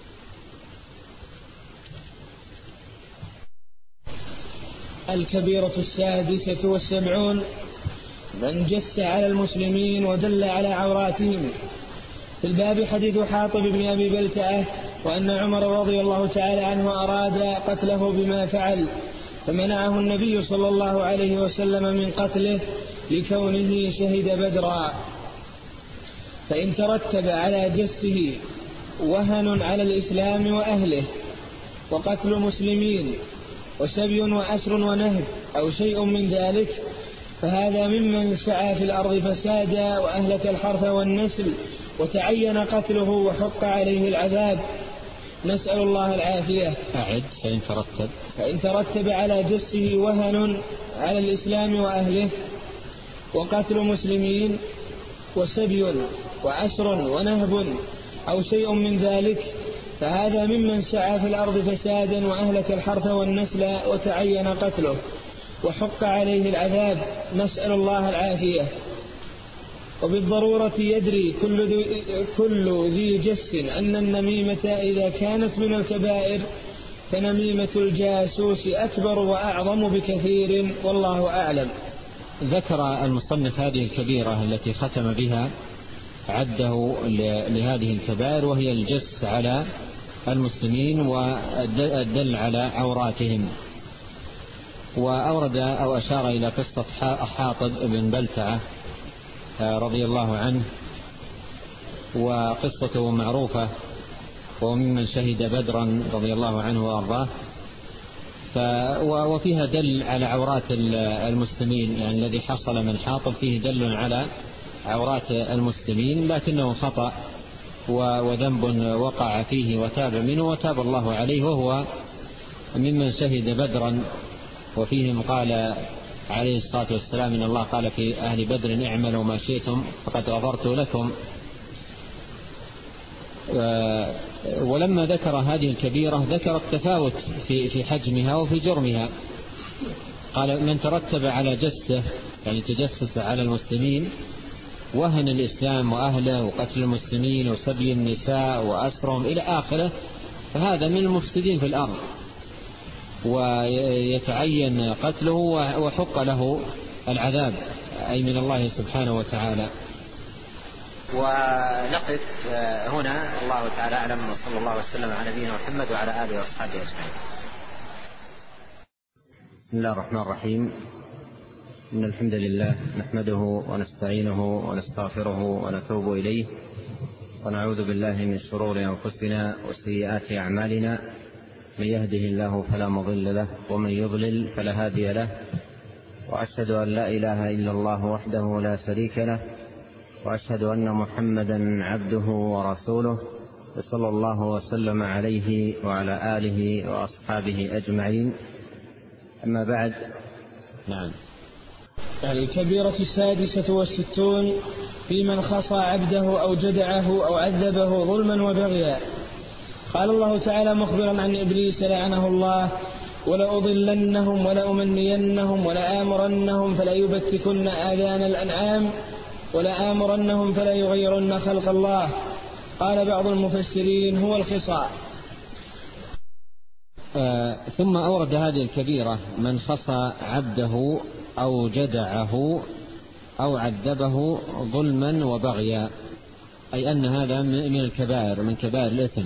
الكبيرة السادسة والسبعون من جس على المسلمين ودل على عوراتهم. في الباب حديث حاطب بن أبي بلتعة وأن عمر رضي الله تعالى عنه أراد قتله بما فعل، فمنعه النبي صلى الله عليه وسلم من قتله لكونه شهد بدرا. فإن ترتب على جسه وهن على الإسلام وأهله وقتل مسلمين وسبي وأسر ونهب أو شيء من ذلك، فهذا ممن سعى في الأرض فسادا وأهلك الحرث والنسل وتعين قتله وحق عليه العذاب، نسأل الله العافية. أعد. فإن ترتب فإن ترتب على جسه وهن على الإسلام وأهله وقتل مسلمين وسبي وأسر ونهب أو شيء من ذلك، فهذا ممن سعى في الأرض فسادا وأهلك الحرث والنسل وتعين قتله وحق عليه العذاب، نسأل الله العافية. وبالضرورة يدري كل ذي, كل ذي جس أن النميمة إذا كانت من الكبائر فنميمة الجاسوس أكبر وأعظم بكثير، والله أعلم. ذكر المصنف هذه الكبيرة التي ختم بها، عده لهذه الكبائر، وهي الجس على المسلمين والدل على عوراتهم. وأورد أو أشار إلى قصة حاطب بن بلتعة رضي الله عنه، وقصته معروفة، وممن شهد بدرا رضي الله عنه وأرضاه، وفيها دل على عورات المسلمين. يعني الذي حصل من حاطب فيه دل على عورات المسلمين، لكنه خطأ وذنب وقع فيه وتاب منه وتاب الله عليه، وهو ممن شهد بدرا. وفيهم قال عليه الصلاة والسلام إن الله قال في أهل بدر اعملوا ما شئتم فقد غفرت لكم. ولما ذكر هذه الكبيرة ذكر التفاوت في في حجمها وفي جرمها. قال من ترتب على جسه، يعني تجسس على المسلمين، وهن الإسلام وأهله وقتل المسلمين وسبي النساء وأسرهم إلى آخره، فهذا من المفسدين في الأرض، ويتعين قتله وحق له العذاب، أي من الله سبحانه وتعالى. ونقف هنا، الله تعالى أعلم، وصلى الله وسلم على نبينا محمد وعلى آله وأصحابه أجمعين. بسم الله الرحمن الرحيم. إن الحمد لله نحمده ونستعينه ونستغفره ونتوب إليه، ونعوذ بالله من شرور أنفسنا وسيئات أعمالنا، من يهده الله فلا مضل له ومن يضلل فلا هادي له، وأشهد أن لا إله إلا الله وحده لا شريك له، وأشهد أن محمدا عبده ورسوله، صلى الله وسلم عليه وعلى آله وأصحابه أجمعين. أما بعد. نعم. الكبيرة السادسة والستون في من خصى عبده أو جدعه أو عذبه ظلما وبغيا. قال الله تعالى مخبرا عن إبليس لعنه الله: ولأضلنهم ولأمنينهم ولآمرنهم فليبتكن آذان الأنعام ولآمرنهم فلا يغيرن خلق الله. قال بعض المفسرين هو الخصاء. آه ثم أورد هذه الكبيرة: من خصى عبده أو جدعه أو عذبه ظلما وبغيا، أي أن هذا من الكبائر، من كبائر الإثم.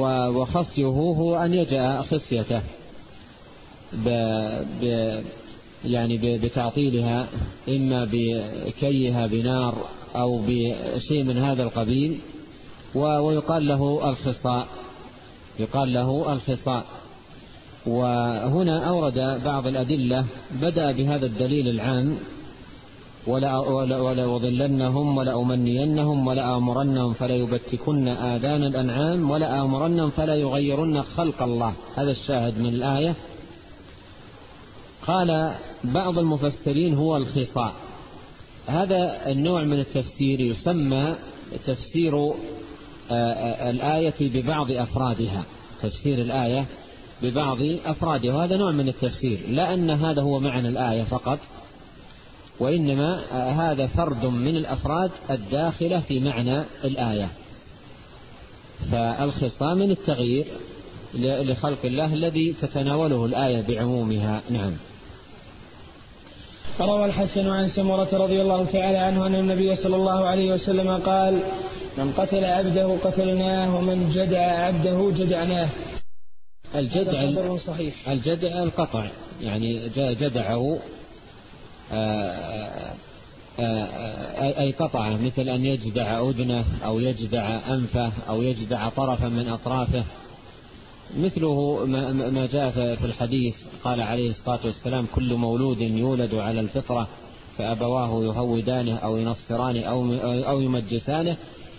وخصيه هو أن يجأ خصيته يعني بتعطيلها إما بكيها بنار أو بشيء من هذا القبيل، ويقال له الخصاء، يقال له الخصاء. وهنا أورد بعض الأدلة، بدأ بهذا الدليل العام: ولأضلنهم ولأمنينهم ولآمرنهم فلا يبتكن آذان الأنعام ولآمرنهم فلا يغيرن خلق الله. هذا الشاهد من الآية. قال بعض المفسرين هو الخصاء. هذا النوع من التفسير يسمى تفسير الآية ببعض أفرادها، تفسير الآية ببعض أفرادها. وهذا نوع من التفسير، لا أن هذا هو معنى الآية فقط، وإنما هذا فرد من الأفراد الداخلة في معنى الآية. فالخصاء من التغيير لخلق الله الذي تتناوله الآية بعمومها. نعم. روى الحسن عن سمرة رضي الله تعالى عنه أن النبي صلى الله عليه وسلم قال: من قتل عبده قتلناه ومن جدع عبده جدعناه. الجدع الجدع القطع، يعني جدعه أي قطعه، مثل أن يجدع أذنه أو يجدع أنفه أو يجدع طرفا من أطرافه. مثله ما جاء في الحديث، قال عليه الصلاة والسلام: كل مولود يولد على الفطرة فأبواه يهودانه أو ينصرانه أو يمجسانه.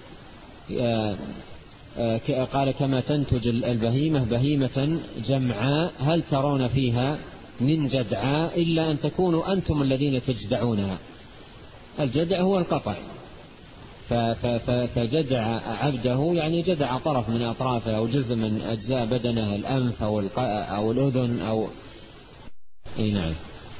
قال: كما تنتج البهيمة بهيمة جمعاء هل ترون فيها من جدعاء إلا أن تكونوا أنتم الذين تجدعونها. الجدع هو القطع. فجدع عبده يعني جدع طرف من أطرافه أو جزء من أجزاء بدنه، الأنف أو, أو الأذن أو إيه. نعم.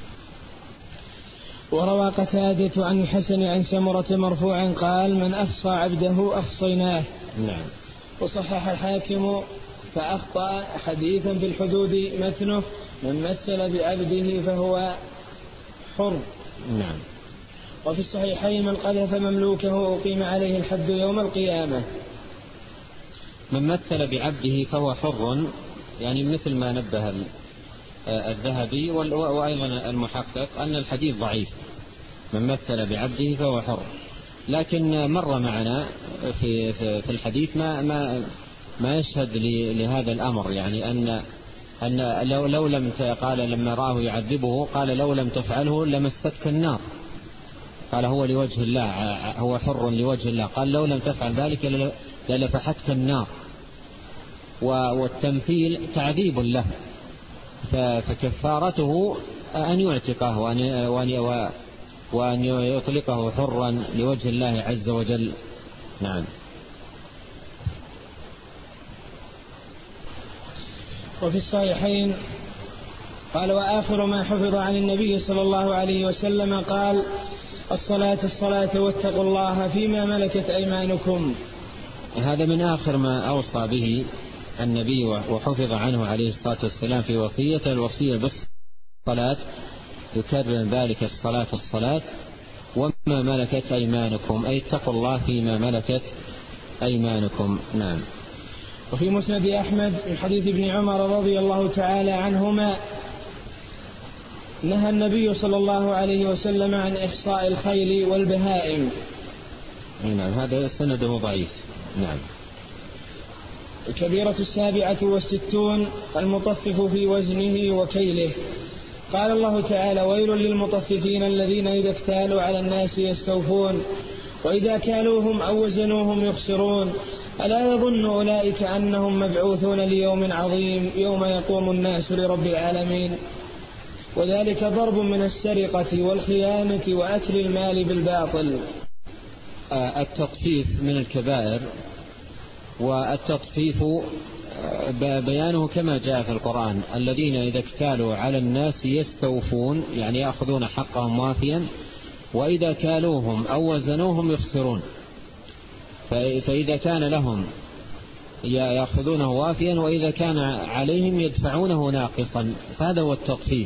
وروى قتادة عن الحسن عن سمرة مرفوعا قال: من أخصى عبده أخصيناه. نعم. وصحح الحاكم فأخطأ حديثا في الحدود متنه: من مثل بعبده فهو حر. نعم. وفي الصحيحين: من قذف مملوكه أقيم عليه الحد يوم القيامة. من مثل بعبده فهو حر، يعني مثل ما نبه الذهبي وأيضا المحقق أن الحديث ضعيف. من مثل بعبده فهو حر، لكن مر معنا في في الحديث ما ما ما يشهد لهذا الأمر، يعني أن أن لو لو لم قال لما راه يعذبه قال: لو لم تفعله لمستك النار. قال: هو لوجه الله، هو حر لوجه الله. قال: لو لم تفعل ذلك للفحتك النار. والتمثيل تعذيب له، فكفارته أن يعتقه وأن وأن يطلقه حرا لوجه الله عز وجل. نعم. وفي الصحيحين قال: وآخر ما حفظ عن النبي صلى الله عليه وسلم قال: الصلاة الصلاة واتقوا الله فيما ملكت أيمانكم. هذا من آخر ما أوصى به النبي وحفظ عنه عليه الصلاة والسلام في وصية الوصية بالصلاة، يكرر ذلك: الصلاة الصلاة وما ملكت أيمانكم، أي اتقوا الله فيما ملكت أيمانكم. نعم. وفي مسند أحمد من حديث ابن عمر رضي الله تعالى عنهما نهى النبي صلى الله عليه وسلم عن إحصاء الخيل والبهائم. نعم. هذا سنده ضعيف. نعم. الكبيرة السابعة والستون: المطفف في وزنه وكيله. قال الله تعالى: ويل للمطففين الذين إذا اكتالوا على الناس يستوفون وإذا كالوهم أو وزنوهم يخسرون ألا يظن أولئك أنهم مبعوثون ليوم عظيم يوم يقوم الناس لرب العالمين. وذلك ضرب من السرقة والخيانة وأكل المال بالباطل. التطفيف من الكبائر، والتطفيف بيانه كما جاء في القرآن: الذين إذا اكتالوا على الناس يستوفون، يعني يأخذون حقهم وافيا، وإذا كالوهم أو وزنوهم يخسرون. فإذا كان لهم يأخذونه وافيا، وإذا كان عليهم يدفعونه ناقصا، فهذا هو التطفيف.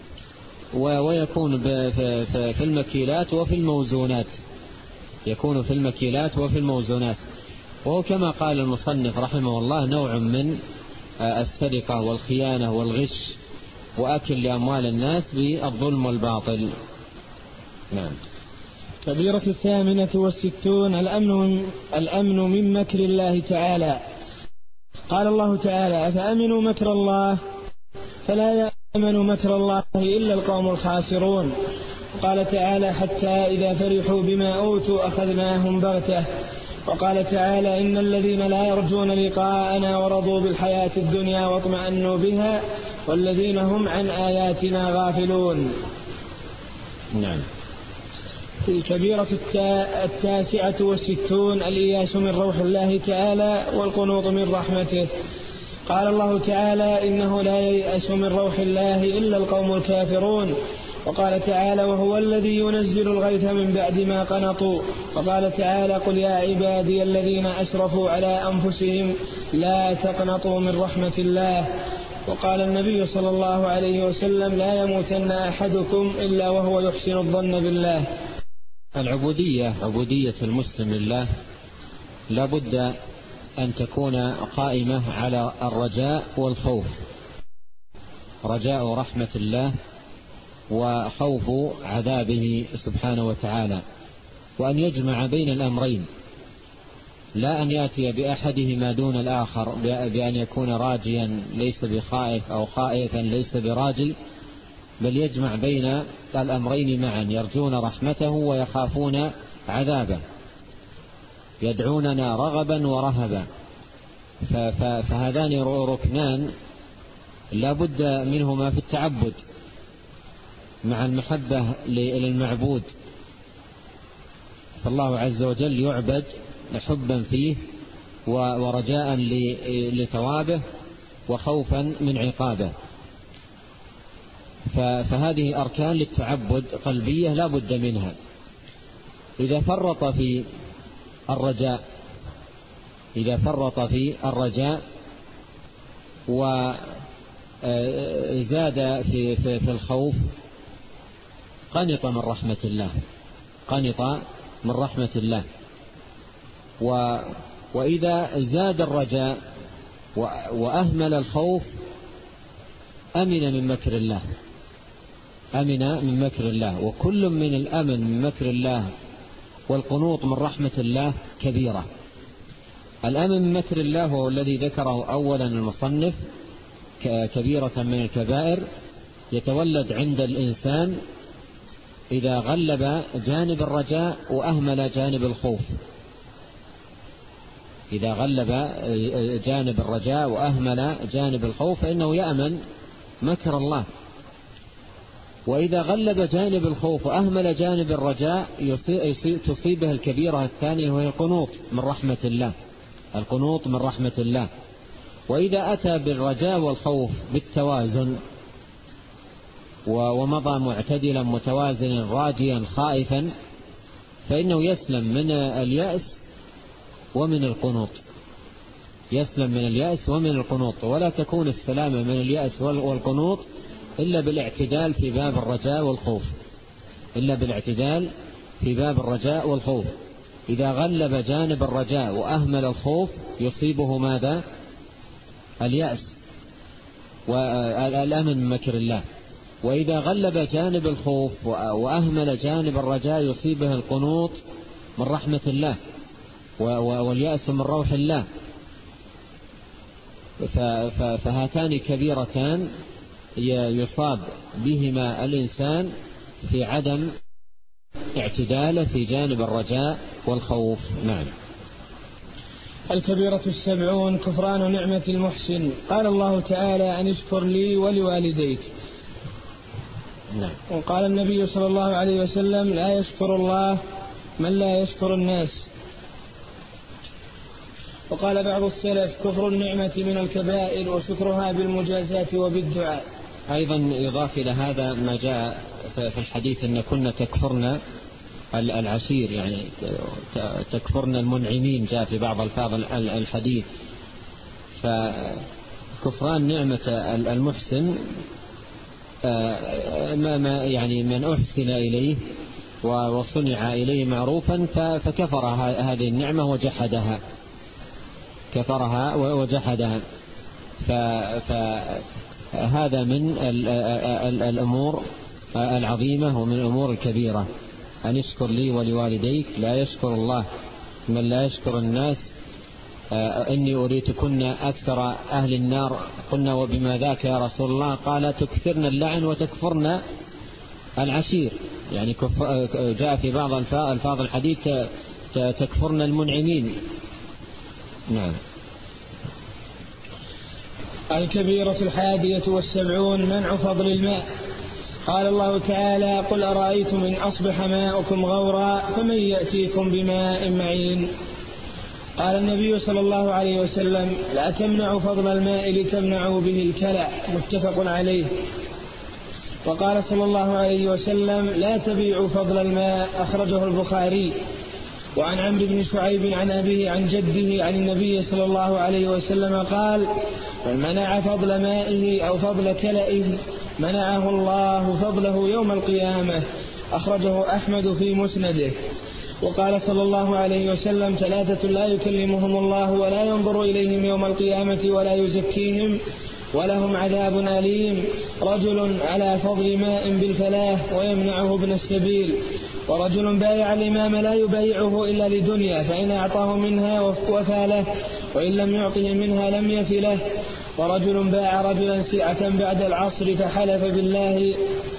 ويكون في المكيلات وفي الموزونات، يكون في المكيلات وفي الموزونات. وهو كما قال المصنف رحمه الله نوع من السرقة والخيانة والغش وأكل لأموال الناس بالظلم والباطل. نعم. كبيرة الثامنة والستون الأمن من, الأمن من مكر الله تعالى. قال الله تعالى: أفأمنوا مكر الله فلا يأمن مكر الله إلا القوم الخاسرون. قال تعالى: حتى إذا فرحوا بما أوتوا أخذناهم بغتة. وقال تعالى: إن الذين لا يرجون لقاءنا ورضوا بالحياة الدنيا واطمأنوا بها والذين هم عن آياتنا غافلون. نعم. الكبيرة التاسعة والستون الإياس من روح الله تعالى والقنوط من رحمته. قال الله تعالى: إنه لا ييأس من روح الله إلا القوم الكافرون. وقال تعالى: وهو الذي ينزل الغيث من بعد ما قنطوا. وقال تعالى: قل يا عبادي الذين أسرفوا على أنفسهم لا تقنطوا من رحمة الله. وقال النبي صلى الله عليه وسلم: لا يموتن أحدكم إلا وهو يحسن الظن بالله. العبودية، عبودية المسلم لله، لا بد أن تكون قائمة على الرجاء والخوف، رجاء رحمة الله وخوف عذابه سبحانه وتعالى، وأن يجمع بين الأمرين، لا أن يأتي بأحدهما دون الآخر، بأن يكون راجيا ليس بخائف أو خائفا ليس براجي، بل يجمع بين الأمرين معا، يرجون رحمته ويخافون عذابه، يدعوننا رغبا ورهبا. فهذان ركنان لا بد منهما في التعبد مع المحبة للمعبود، فالله عز وجل يعبد حبا فيه ورجاء لثوابه وخوفا من عقابه. فهذه أركان للتعبد قلبية لا بد منها. إذا فرط في الرجاء إذا فرط في الرجاء وزاد في, في, في الخوف قنط من رحمة الله قنط من رحمة الله و وإذا زاد الرجاء وأهمل الخوف أمن من مكر الله أمن من مكر الله. وكل من الأمن من مكر الله والقنوط من رحمة الله كبيرة. الأمن من مكر الله هو الذي ذكره أولا المصنف كبيرة من الكبائر، يتولد عند الإنسان إذا غلب جانب الرجاء وأهمل جانب الخوف. إذا غلب جانب الرجاء وأهمل جانب الخوف فإنه يأمن مكر الله. وإذا غلب جانب الخوف وأهمل جانب الرجاء تصيبه الكبيرة الثانية وهي القنوط من رحمة الله القنوط من رحمة الله. وإذا أتى بالرجاء والخوف بالتوازن ومضى معتدلا متوازنا راجيا خائفا فإنه يسلم من اليأس ومن القنوط يسلم من اليأس ومن القنوط. ولا تكون السلامة من اليأس والقنوط إلا بالاعتدال في باب الرجاء والخوف إلا بالاعتدال في باب الرجاء والخوف. إذا غلب جانب الرجاء وأهمل الخوف يصيبه ماذا؟ اليأس والأمن من مكر الله. وإذا غلب جانب الخوف وأهمل جانب الرجاء يصيبه القنوط من رحمة الله واليأس من روح الله. فهاتان كبيرتان يصاب بهما الإنسان في عدم اعتداله في جانب الرجاء والخوف. نعم. الكبيرة السبعون كفران نعمة المحسن. قال الله تعالى: أن اشكر لي ولوالديك. نعم. وقال النبي صلى الله عليه وسلم: لا يشكر الله من لا يشكر الناس. وقال بعض السلف: كفر النعمة من الكبائر وشكرها بالمجازات وبالدعاء. أيضا يضاف إلى هذا ما جاء في الحديث أن كنا تكفرنا العشير، يعني تكفرنا المنعمين، جاء في بعض الفاظ الحديث. فكفران نعمة المحسن ما يعني من أحسن إليه وصنع إليه معروفا فكفر هذه النعمة وجحدها كفرها وجحدها. هذا من الأمور العظيمة ومن الأمور الكبيرة. أن يشكر لي ولوالديك، لا يشكر الله من لا يشكر الناس. إني أريتكن أكثر أهل النار. قلنا وبما ذاك يا رسول الله؟ قال تكثرن اللعن وتكفرن العشير، يعني جاء في بعض الفاظ الحديث تكفرن المنعمين. نعم. الكبيرة الحادية والسبعون منع فضل الماء. قال الله تعالى: قل أرأيتم إن أصبح ماؤكم غورا فمن يأتيكم بماء معين. قال النبي صلى الله عليه وسلم: لا تمنعوا فضل الماء لتمنعوا به الكلى، متفق عليه. وقال صلى الله عليه وسلم: لا تبيعوا فضل الماء، أخرجه البخاري. وعن عمرو بن شعيب عن أبيه عن جده عن النبي صلى الله عليه وسلم قال: من منع فضل مائه أو فضل كلئه منعه الله فضله يوم القيامة، أخرجه أحمد في مسنده. وقال صلى الله عليه وسلم: ثلاثة لا يكلمهم الله ولا ينظر إليهم يوم القيامة ولا يزكيهم ولهم عذاب أليم: رجل على فضل ماء بالفلاح ويمنعه ابن السبيل، ورجل بايع الإمام لا يبايعه إلا لدنيا فإن أعطاه منها وفى له وإن لم يعطه منها لم يف له، ورجل باع رجلا سلعة بعد العصر فحلف بالله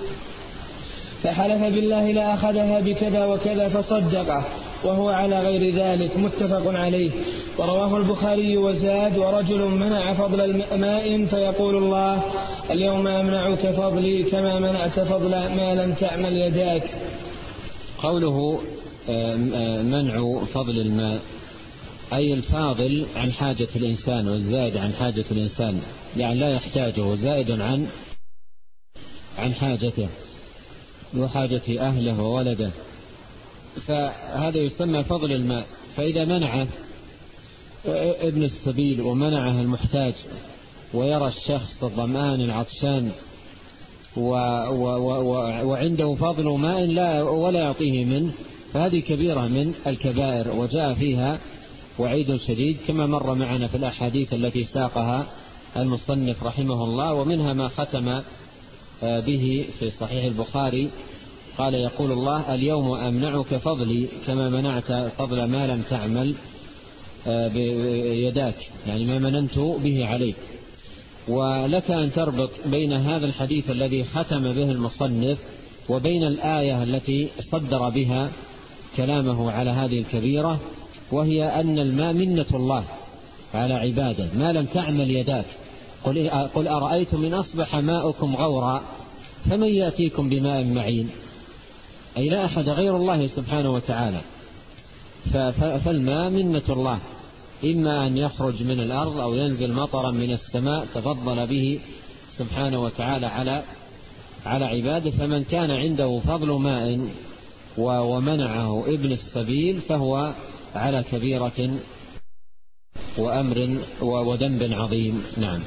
فحلف بالله لأخذها بكذا وكذا فصدقه وهو على غير ذلك، متفق عليه. ورواه البخاري وزاد: ورجل منع فضل ماء فيقول الله: اليوم أمنعك فضلي كما منعت فضل ما لم تعمل يداك. قوله منع فضل الماء أي الفاضل عن حاجة الإنسان والزائد عن حاجة الإنسان، يعني لا يحتاجه، زائد عن عن حاجته وحاجة أهله وولده، فهذا يسمى فضل الماء. فإذا منعه ابن السبيل ومنعه المحتاج ويرى الشخص الظمآن العطشان و و و وعنده فضل ماء لا ولا يعطيه منه، فهذه كبيرة من الكبائر وجاء فيها وعيد شديد كما مر معنا في الأحاديث التي ساقها المصنف رحمه الله. ومنها ما ختم به في صحيح البخاري قال: يقول الله: اليوم أمنعك فضلي كما منعت فضل ما لم تعمل بيداك، يعني ما مننت به عليك. ولك أن تربط بين هذا الحديث الذي ختم به المصنف وبين الآية التي صدر بها كلامه على هذه الكبيرة، وهي أن الماء منة الله على عباده ما لم تعمل يداك. قل, قل أرأيتم إن أصبح ماؤكم غورا فمن يأتيكم بماء معين، أي لا أحد غير الله سبحانه وتعالى. فالماء منة الله، إما أن يخرج من الأرض أو ينزل مطرا من السماء تفضل به سبحانه وتعالى على على عباده. فمن كان عنده فضل ماء ومنعه ابن السبيل فهو على كبيرة وأمر وذنب عظيم. نعم.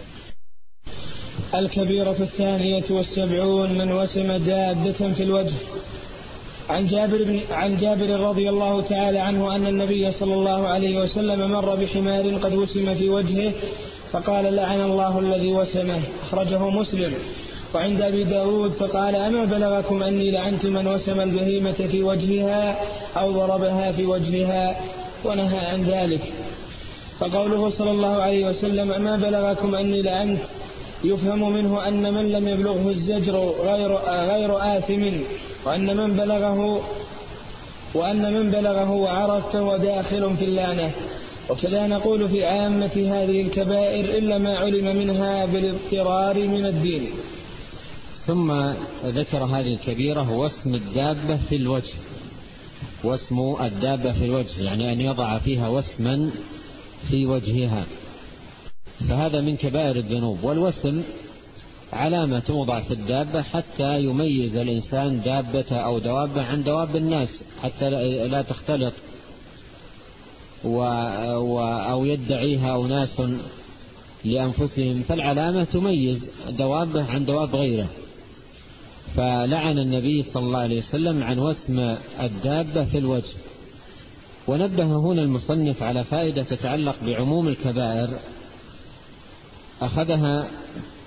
الكبيرة الثانية والسبعون من وسم دابة في الوجه. عن جابر, بن عن جابر رضي الله تعالى عنه أن النبي صلى الله عليه وسلم مر بحمار قد وسم في وجهه فقال: لعن الله الذي وسمه، أخرجه مسلم. وعند أبي داود فقال: أما بلغكم أني لعنت من وسم البهيمة في وجهها أو ضربها في وجهها، ونهى عن ذلك. فقوله صلى الله عليه وسلم: أما بلغكم أني لعنت، يفهم منه أن من لم يبلغه الزجر غير, غير آثم، وأن من بلغه وأن من بلغه وعرف فهو داخل في اللعنة. وكذا نقول في عامة هذه الكبائر إلا ما علم منها بالاضطرار من الدين. ثم ذكر هذه الكبيرة واسم الدابة في الوجه. واسم الدابة في الوجه يعني أن يضع فيها وسما في وجهها، فهذا من كبائر الذنوب. والوسم علامة توضع في الدابة حتى يميز الإنسان دابة أو دوابة عن دواب الناس، حتى لا تختلط و... و... أو يدعيها أناس لأنفسهم، فالعلامة تميز دوابة عن دواب غيره. فلعن النبي صلى الله عليه وسلم عن وسم الدابة في الوجه. ونبه هنا المصنف على فائدة تتعلق بعموم الكبائر أخذها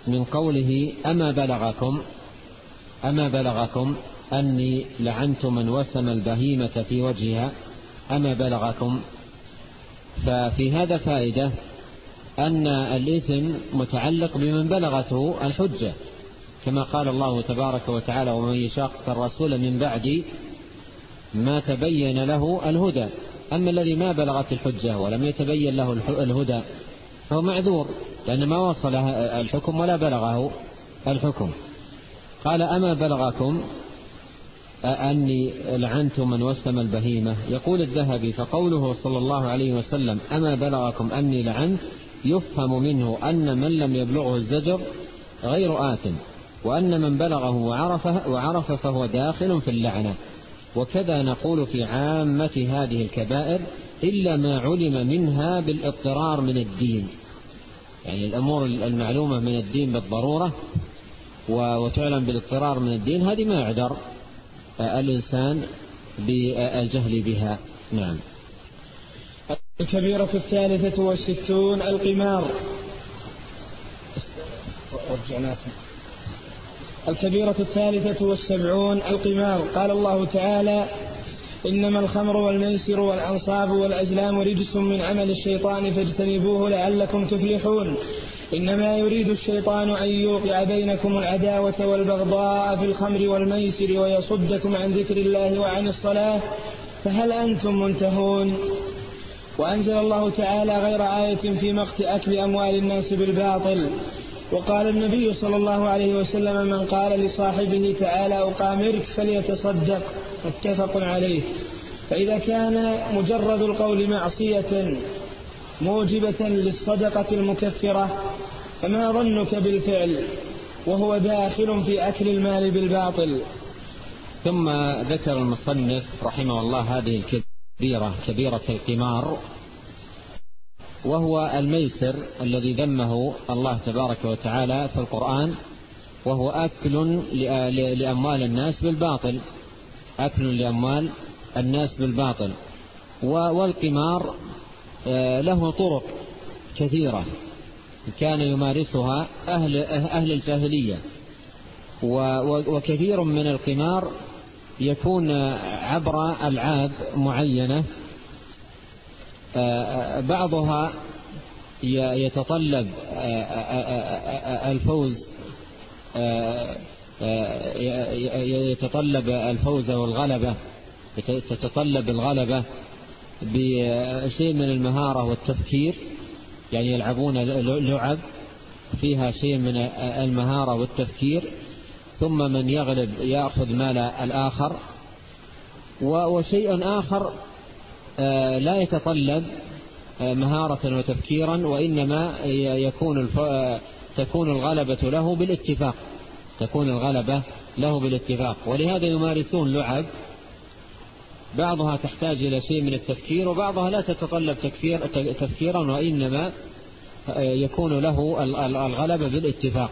من قوله أما بلغكم أما بلغكم أني لعنت من وسم البهيمة في وجهها أما بلغكم، ففي هذا فائدة أن الإثم متعلق بمن بلغته الحجة، كما قال الله تبارك وتعالى ومن يشاقق الرسول من بعد ما تبين له الهدى. أما الذي ما بلغت الحجة ولم يتبين له الهدى فهو معذور، لأن ما وصل الحكم ولا بلغه الحكم. قال أما بلغكم أني لعنت من وسم البهيمة. يقول الذهبي فقوله صلى الله عليه وسلم أما بلغكم أني لعنت يفهم منه أن من لم يبلغه الزجر غير آثم، وأن من بلغه وعرفه وعرف فهو داخل في اللعنة. وكذا نقول في عامة هذه الكبائر إلا ما علم منها بالاضطرار من الدين، يعني الأمور المعلومة من الدين بالضرورة وتعلم بالاضطرار من الدين، هذه ما يعذر الإنسان بالجهل بها. نعم. الكبيرة الثالثة والستون القمار. الكبيرة الثالثة والسبعون القمار. قال الله تعالى إنما الخمر والميسر والأنصاب والأزلام رجس من عمل الشيطان فاجتنبوه لعلكم تفلحون. إنما يريد الشيطان أن يوقع بينكم العداوة والبغضاء في الخمر والميسر ويصدكم عن ذكر الله وعن الصلاة فهل أنتم منتهون. وأنزل الله تعالى غير آية في مقت أكل أموال الناس بالباطل. وقال النبي صلى الله عليه وسلم من قال لصاحبه تعالى أقامرك فليتصدق، متفق عليه. فإذا كان مجرد القول معصية موجبة للصدقة المكفرة فما ظنك بالفعل وهو داخل في أكل المال بالباطل. ثم ذكر المصنف رحمه الله هذه الكبيرة كبيرة القمار، وهو الميسر الذي ذمه الله تبارك وتعالى في القرآن، وهو أكل لأموال الناس بالباطل، أكل لأموال الناس بالباطل. والقمار له طرق كثيرة كان يمارسها أهل, أهل الجاهلية، وكثير من القمار يكون عبر ألعاب معينة، بعضها يتطلب الفوز يتطلب الفوز والغلبة، تتطلب الغلبة بشيء من المهارة والتفكير، يعني يلعبون لعب فيها شيء من المهارة والتفكير، ثم من يغلب يأخذ مال الآخر. وشيء آخر لا يتطلب مهارة وتفكيرا، وإنما يكون تكون الغلبة له بالاتفاق تكون الغلبة له بالاتفاق ولهذا يمارسون لعب بعضها تحتاج إلى شيء من التفكير، وبعضها لا تتطلب تفكير تفكيرا وإنما يكون له الغلبة بالاتفاق.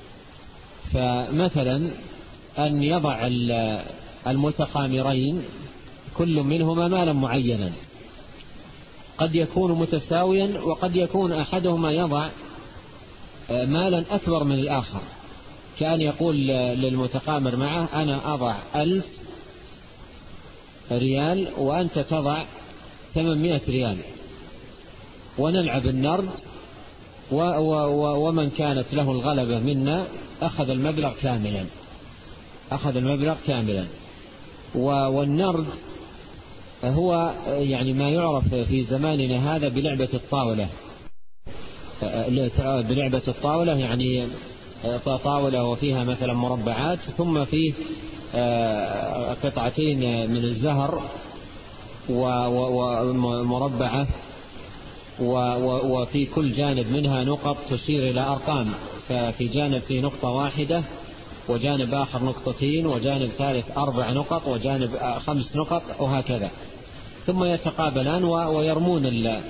فمثلا أن يضع المتقامرين كل منهما مالا معينا، قد يكون متساويا وقد يكون أحدهما يضع مالا أكبر من الآخر، كأن يقول للمتقامر معه أنا أضع ألف ريال وأنت تضع ثمانمائة ريال، ونلعب النرد، ومن كانت له الغلبة منا أخذ المبلغ كاملا أخذ المبلغ كاملا والنرد هو يعني ما يعرف في زماننا هذا بلعبة الطاولة بلعبة الطاولة يعني طاولة وفيها مثلا مربعات، ثم فيه قطعتين من الزهر ومربعة، وفي كل جانب منها نقط تشير إلى أرقام، ففي جانب فيه نقطة واحدة، وجانب آخر نقطتين، وجانب ثالث أربع نقط، وجانب خمس نقط، وهكذا، ثم يتقابلان ويرمون ال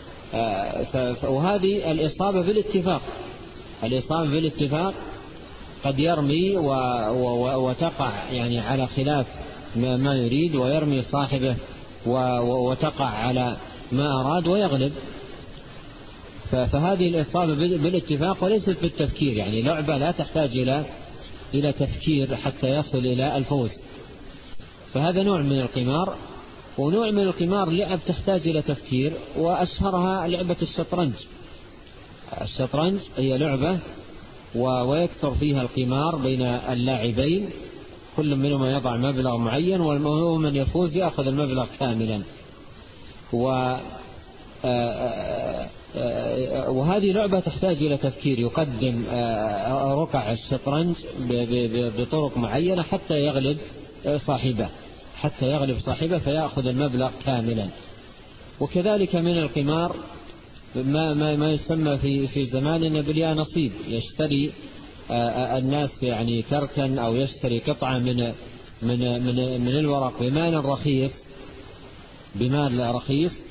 وهذه الإصابة بالاتفاق الإصابة بالاتفاق قد يرمي وتقع يعني على خلاف ما يريد، ويرمي صاحبه وتقع على ما أراد ويغلب. فهذه الإصابة بالاتفاق وليست بالتفكير، يعني لعبة لا تحتاج إلى إلى تفكير حتى يصل إلى الفوز، فهذا نوع من القمار. ونوع من القمار لعب تحتاج إلى تفكير، وأشهرها لعبة الشطرنج. الشطرنج هي لعبة ويكثر فيها القمار بين اللاعبين، كل منهما يضع مبلغ معين، ومن يفوز يأخذ المبلغ كاملا. و وهذه لعبة تحتاج إلى تفكير، يقدم رقع الشطرنج بطرق معينة حتى يغلب صاحبه حتى يغلب صاحبه فيأخذ المبلغ كاملا. وكذلك من القمار ما ما ما يسمى في في زماننا باليا نصيب، يشتري الناس يعني كرتا أو يشتري قطعة من من من من الورق بمال رخيص بمال رخيص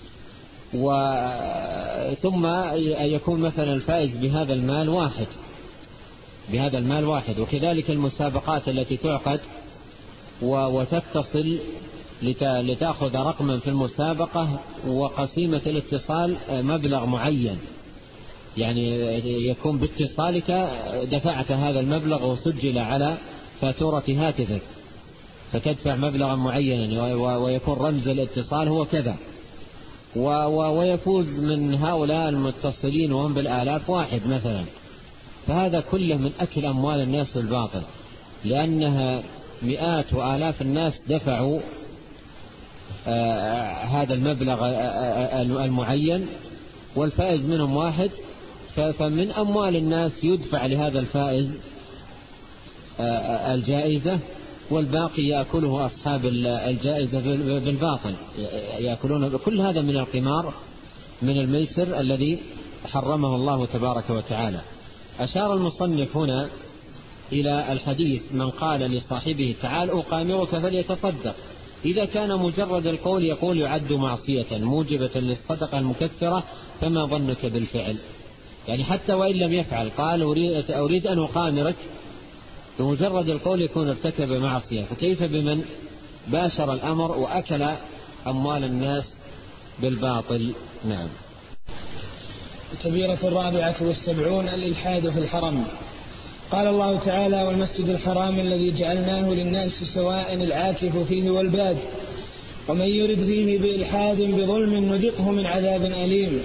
وثم يكون مثلا الفائز بهذا المال واحد بهذا المال واحد. وكذلك المسابقات التي تعقد وتتصل لتأخذ رقما في المسابقة، وقسيمة الاتصال مبلغ معين، يعني يكون باتصالك دفعت هذا المبلغ وسجل على فاتورة هاتفك، فتدفع مبلغا معينا ويكون رمز الاتصال هو كذا، ويفوز من هؤلاء المتصلين وهم بالآلاف واحد مثلا. فهذا كله من أكل أموال الناس بالباطل، لأنها مئات وآلاف الناس دفعوا آه هذا المبلغ آه المعين والفائز منهم واحد، فمن أموال الناس يدفع لهذا الفائز آه الجائزة، والباقي يأكله أصحاب الجائزة بالباطل، يأكلون. كل هذا من القمار، من الميسر الذي حرمه الله تبارك وتعالى. أشار المصنف هنا إلى الحديث: من قال لصاحبه تعال أقامرك فليتصدق. إذا كان مجرد القول يقول يعد معصية موجبة للصدقة المكفرة، فما ظنك بالفعل؟ يعني حتى وإن لم يفعل، قال أريد, أريد أن أقامرك، بمجرد القول يكون ارتكب معصية، فكيف بمن باشر الأمر وأكل أموال الناس بالباطل؟ نعم. الكبيرة الرابعة والسبعون: الإلحاد في الحرم. قال الله تعالى: والمسجد الحرام الذي جعلناه للناس سواء العاكف فيه والباد، ومن يرد فيه بإلحاد بظلم نذقه من عذاب أليم.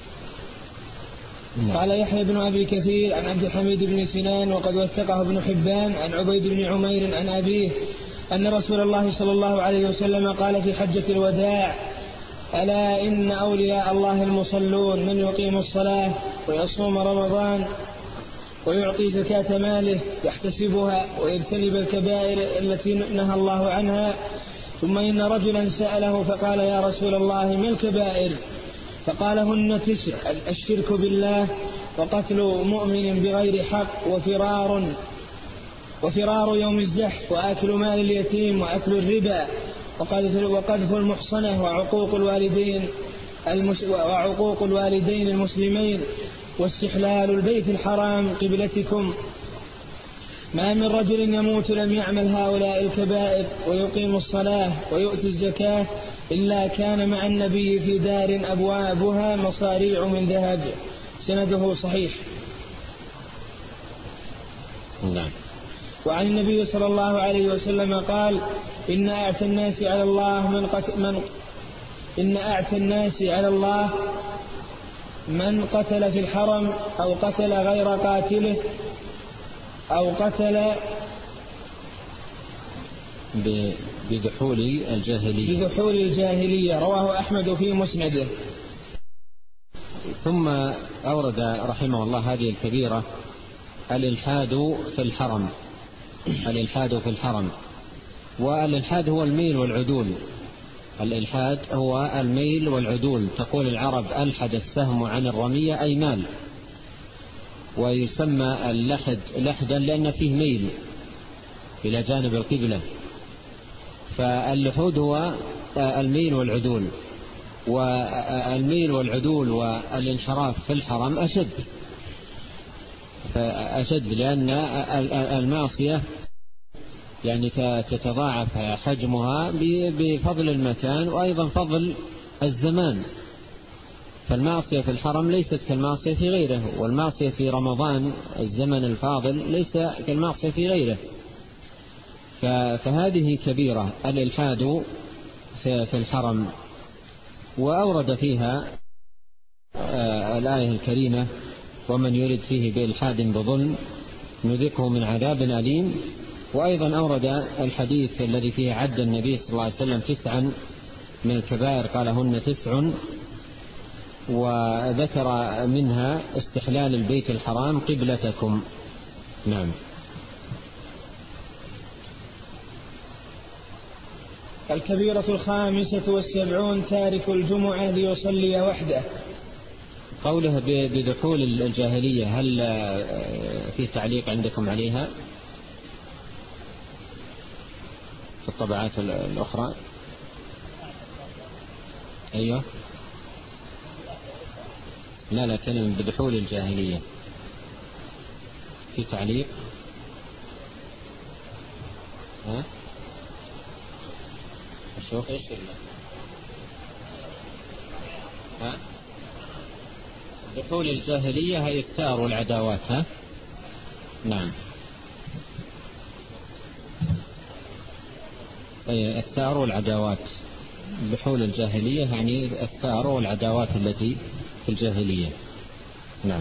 قال يحيى بن أبي كثير عن عبد الحميد بن سنان وقد وثقه ابن حبان عن عبيد بن عمير عن أبيه أن رسول الله صلى الله عليه وسلم قال في حجة الوداع: ألا إن أولياء الله المصلون، من يقيم الصلاة ويصوم رمضان ويعطي زكاة ماله يحتسبها ويجتنب الكبائر التي نهى الله عنها. ثم إن رجلا سأله فقال: يا رسول الله ما الكبائر؟ فقال: هن تسع: الشرك بالله، وقتل مؤمن بغير حق، وفرار وفرار يوم الزحف، وأكل مال اليتيم، وأكل الربا، وقذف المحصنة، وعقوق الوالدين المس... وعقوق الوالدين المسلمين، واستحلال البيت الحرام قبلتكم. ما من رجل يموت لم يعمل هؤلاء الكبائر ويقيم الصلاة ويؤتي الزكاة إلا كان مع النبي في دار أبوابها مصاريع من ذهب. سنده صحيح. نعم. وعن النبي صلى الله عليه وسلم قال: إن أعتى الناس على الله من قتل من إن أعتى الناس على الله من قتل في الحرم أو قتل غير قاتله أو قتل بدحول الجاهلية بدحول الجاهلية. رواه أحمد في مسنده. ثم أورد رحمه الله هذه الكبيرة: الإلحاد في الحرم. الإلحاد في الحرم. والإلحاد هو الميل والعدول. الإلحاد هو الميل والعدول. تقول العرب: ألحد السهم عن الرمية، أي مال. ويسمى اللحد لحدا لأن فيه ميل إلى جانب القبلة. فاللحود هو الميل والعدول، والميل والعدول والانحراف في الحرم أشد أشد لأن المعصية يعني تتضاعف حجمها بفضل المكان وأيضا فضل الزمان. فالمعصية في الحرم ليست كالمعصية في غيره، والمعصية في رمضان الزمن الفاضل ليس كالمعصية في غيره. فهذه كبيرة الإلحاد في الحرم. وأورد فيها الآية الكريمة: ومن يرد فيه بإلحاد بظلم نذقه من عذاب أليم. وأيضا أورد الحديث الذي فيه عد النبي صلى الله عليه وسلم تسعا من الكبائر قال هن تسع، وذكر منها استحلال البيت الحرام قبلتكم. نعم. الكبيرة الخامسة والسبعون تارك الجمعة ليصلي وحده. قوله بدخول الجاهلية، هل في تعليق عندكم عليها في الطبعات الأخرى؟ أيوه. لا لا كلمة بدخول الجاهلية في تعليق. ها شوف ايش ها دخول الجاهلية هي الثار والعداوات. ها نعم. أي الثار والعداوات. دخول الجاهلية يعني الثار والعداوات التي في الجاهلية. نعم.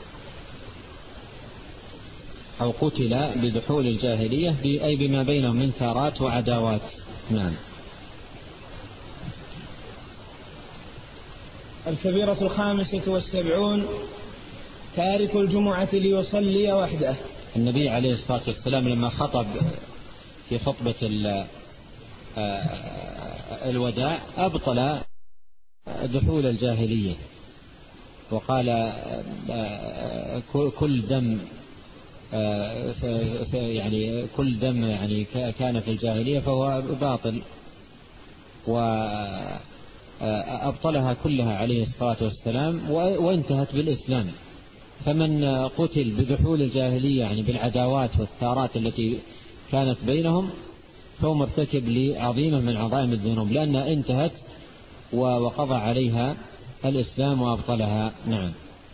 أو قتل بدخول الجاهلية أي بما بينهم من ثارات وعداوات. نعم. الكبيرة الخامسة والسبعون تارك الجمعة ليصلي وحده. النبي عليه الصلاة والسلام لما خطب في خطبة الوداع أبطل دخول الجاهلية، وقال كل دم يعني كل دم يعني كان في الجاهلية فهو باطل، وأبطلها كلها عليه الصلاة والسلام وانتهت بالإسلام. فمن قتل بدخول الجاهلية يعني بالعداوات والثارات التي كانت بينهم فهو مرتكب لعظيمة من عظائم الذنوب، لأنها انتهت وقضى عليها الإسلام وأبطلها. نعم.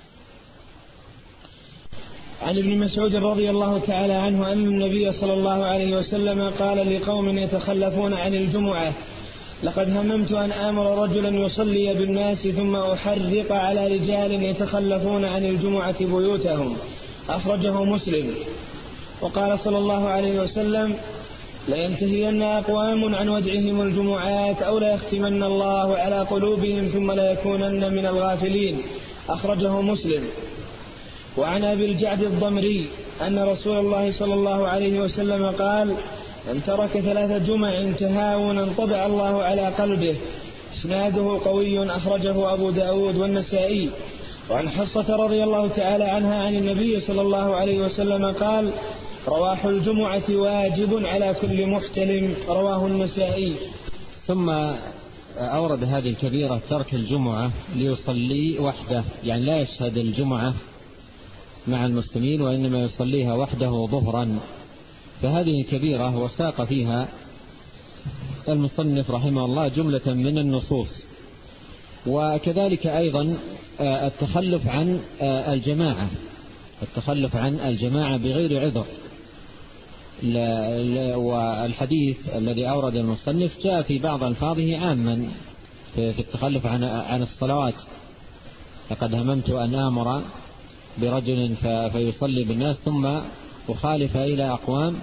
عن ابن مسعود رضي الله تعالى عنه أن النبي صلى الله عليه وسلم قال لقوم يتخلفون عن الجمعة: لقد هممت أن آمر رجلا يصلي بالناس ثم أحرق على رجال يتخلفون عن الجمعة بيوتهم. أخرجه مسلم. وقال صلى الله عليه وسلم: لينتهين أقوام عن ودعهم الجمعات أو ليختمن الله على قلوبهم ثم ليكونن من الغافلين. أخرجه مسلم. وعن أبي الجعد الضمري أن رسول الله صلى الله عليه وسلم قال: من ترك ثلاث جمع تهاونا طبع الله على قلبه. إسناده قوي. أخرجه أبو داود والنسائي. وعن حفصة رضي الله تعالى عنها عن النبي صلى الله عليه وسلم قال: رواح الجمعة واجب على كل محتلم. رواه النسائي. ثم أورد هذه الكبيرة ترك الجمعة ليصلي وحده، يعني لا يشهد الجمعة مع المسلمين وإنما يصليها وحده ظهرا. فهذه كبيرة وساق فيها المصنف رحمه الله جملة من النصوص. وكذلك أيضا التخلف عن الجماعة التخلف عن الجماعة بغير عذر. والحديث الذي أورد المصنف جاء في بعض ألفاظه عاما في التخلف عن عن الصلوات: لقد هممت أن آمر برجل فيصلي بالناس ثم أخالف إلى أقوام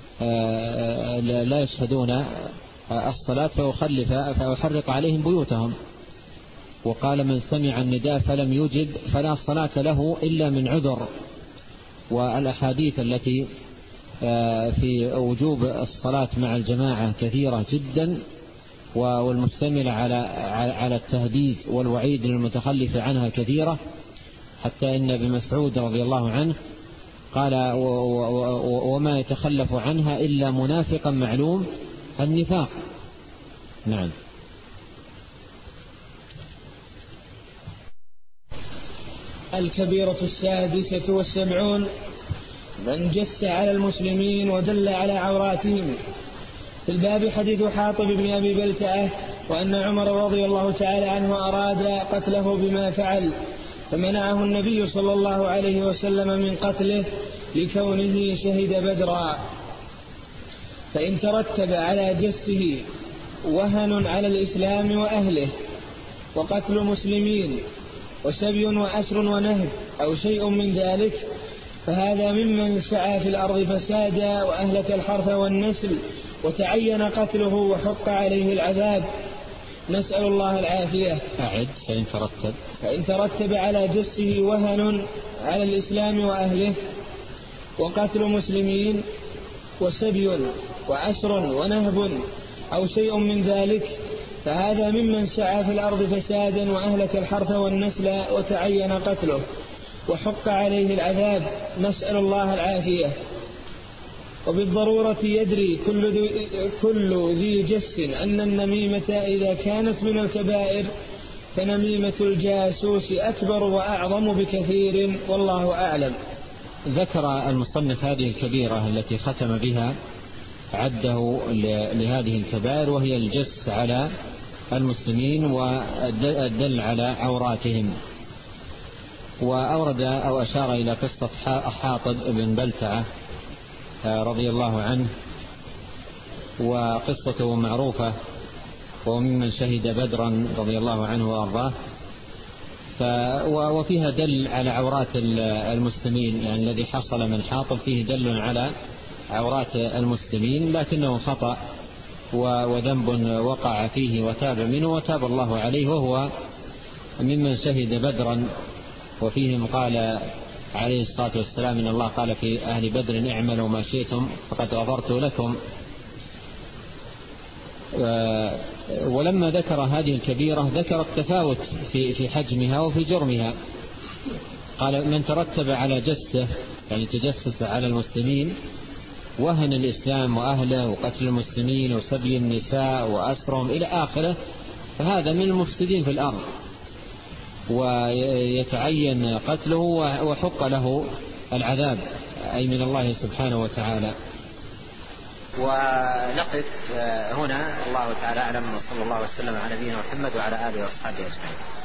لا يشهدون الصلاة فأخلف فأحرق عليهم بيوتهم. وقال: من سمع النداء فلم يجب فلا صلاة له إلا من عذر. والأحاديث التي في وجوب الصلاة مع الجماعة كثيرة جدا، والمشتملة على على التهديد والوعيد للمتخلف عنها كثيرة، حتى إن ابن مسعود رضي الله عنه قال: وما يتخلف عنها إلا منافقا معلوم النفاق. نعم. الكبيرة السادسة والسبعون من جس على المسلمين ودل على عوراتهم. في الباب حديث حاطب بن أبي بلتعة وأن عمر رضي الله تعالى عنه أراد قتله بما فعل، فمنعه النبي صلى الله عليه وسلم من قتله لكونه شهد بدرا. فإن ترتب على جسه وهن على الإسلام وأهله وقتل مسلمين وسبي وأسر ونهب أو شيء من ذلك، فهذا ممن سعى في الأرض فسادا وأهلك الحرث والنسل وتعين قتله وحق عليه العذاب، نسأل الله العافية. أعد. فإن ترتب فإن ترتب على جسه وهن على الإسلام وأهله وقتل مسلمين وسبي وأسر ونهب أو شيء من ذلك، فهذا ممن سعى في الأرض فسادا وأهلك الحرث والنسل وتعين قتله وحق عليه العذاب، نسأل الله العافية. وبالضرورة يدري كل ذي, كل ذي جس أن النميمة إذا كانت من الكبائر فنميمة الجاسوس أكبر وأعظم بكثير، والله أعلم. ذكر المصنف هذه الكبيرة التي ختم بها، عده لهذه الكبائر، وهي الجس على المسلمين والدل على عوراتهم. وأورد أو أشار إلى قصة حاطب بن بلتعة رضي الله عنه، وقصته معروفة، وممن شهد بدرا رضي الله عنه وأرضاه، وفيها دل على عورات المسلمين، يعني الذي حصل من حاطب فيه دل على عورات المسلمين، لكنه خطأ وذنب وقع فيه وتاب منه وتاب الله عليه، وهو ممن شهد بدرا. وفيهم قال عليه الصلاة والسلام إن الله قال في أهل بدر اعملوا ما شئتم فقد غفرت لكم. ولما ذكر هذه الكبيرة ذكر التفاوت في في حجمها وفي جرمها. قال من ترتب على جسه، يعني تجسس على المسلمين، وهن الإسلام وأهله وقتل المسلمين وسبي النساء وأسرهم إلى آخره، فهذا من المفسدين في الأرض، ويتعين قتله وحق له العذاب، أي من الله سبحانه وتعالى. ونقف هنا، الله تعالى أعلم، وصلى الله وسلم على نبينا محمد وعلى آله وأصحابه أجمعين.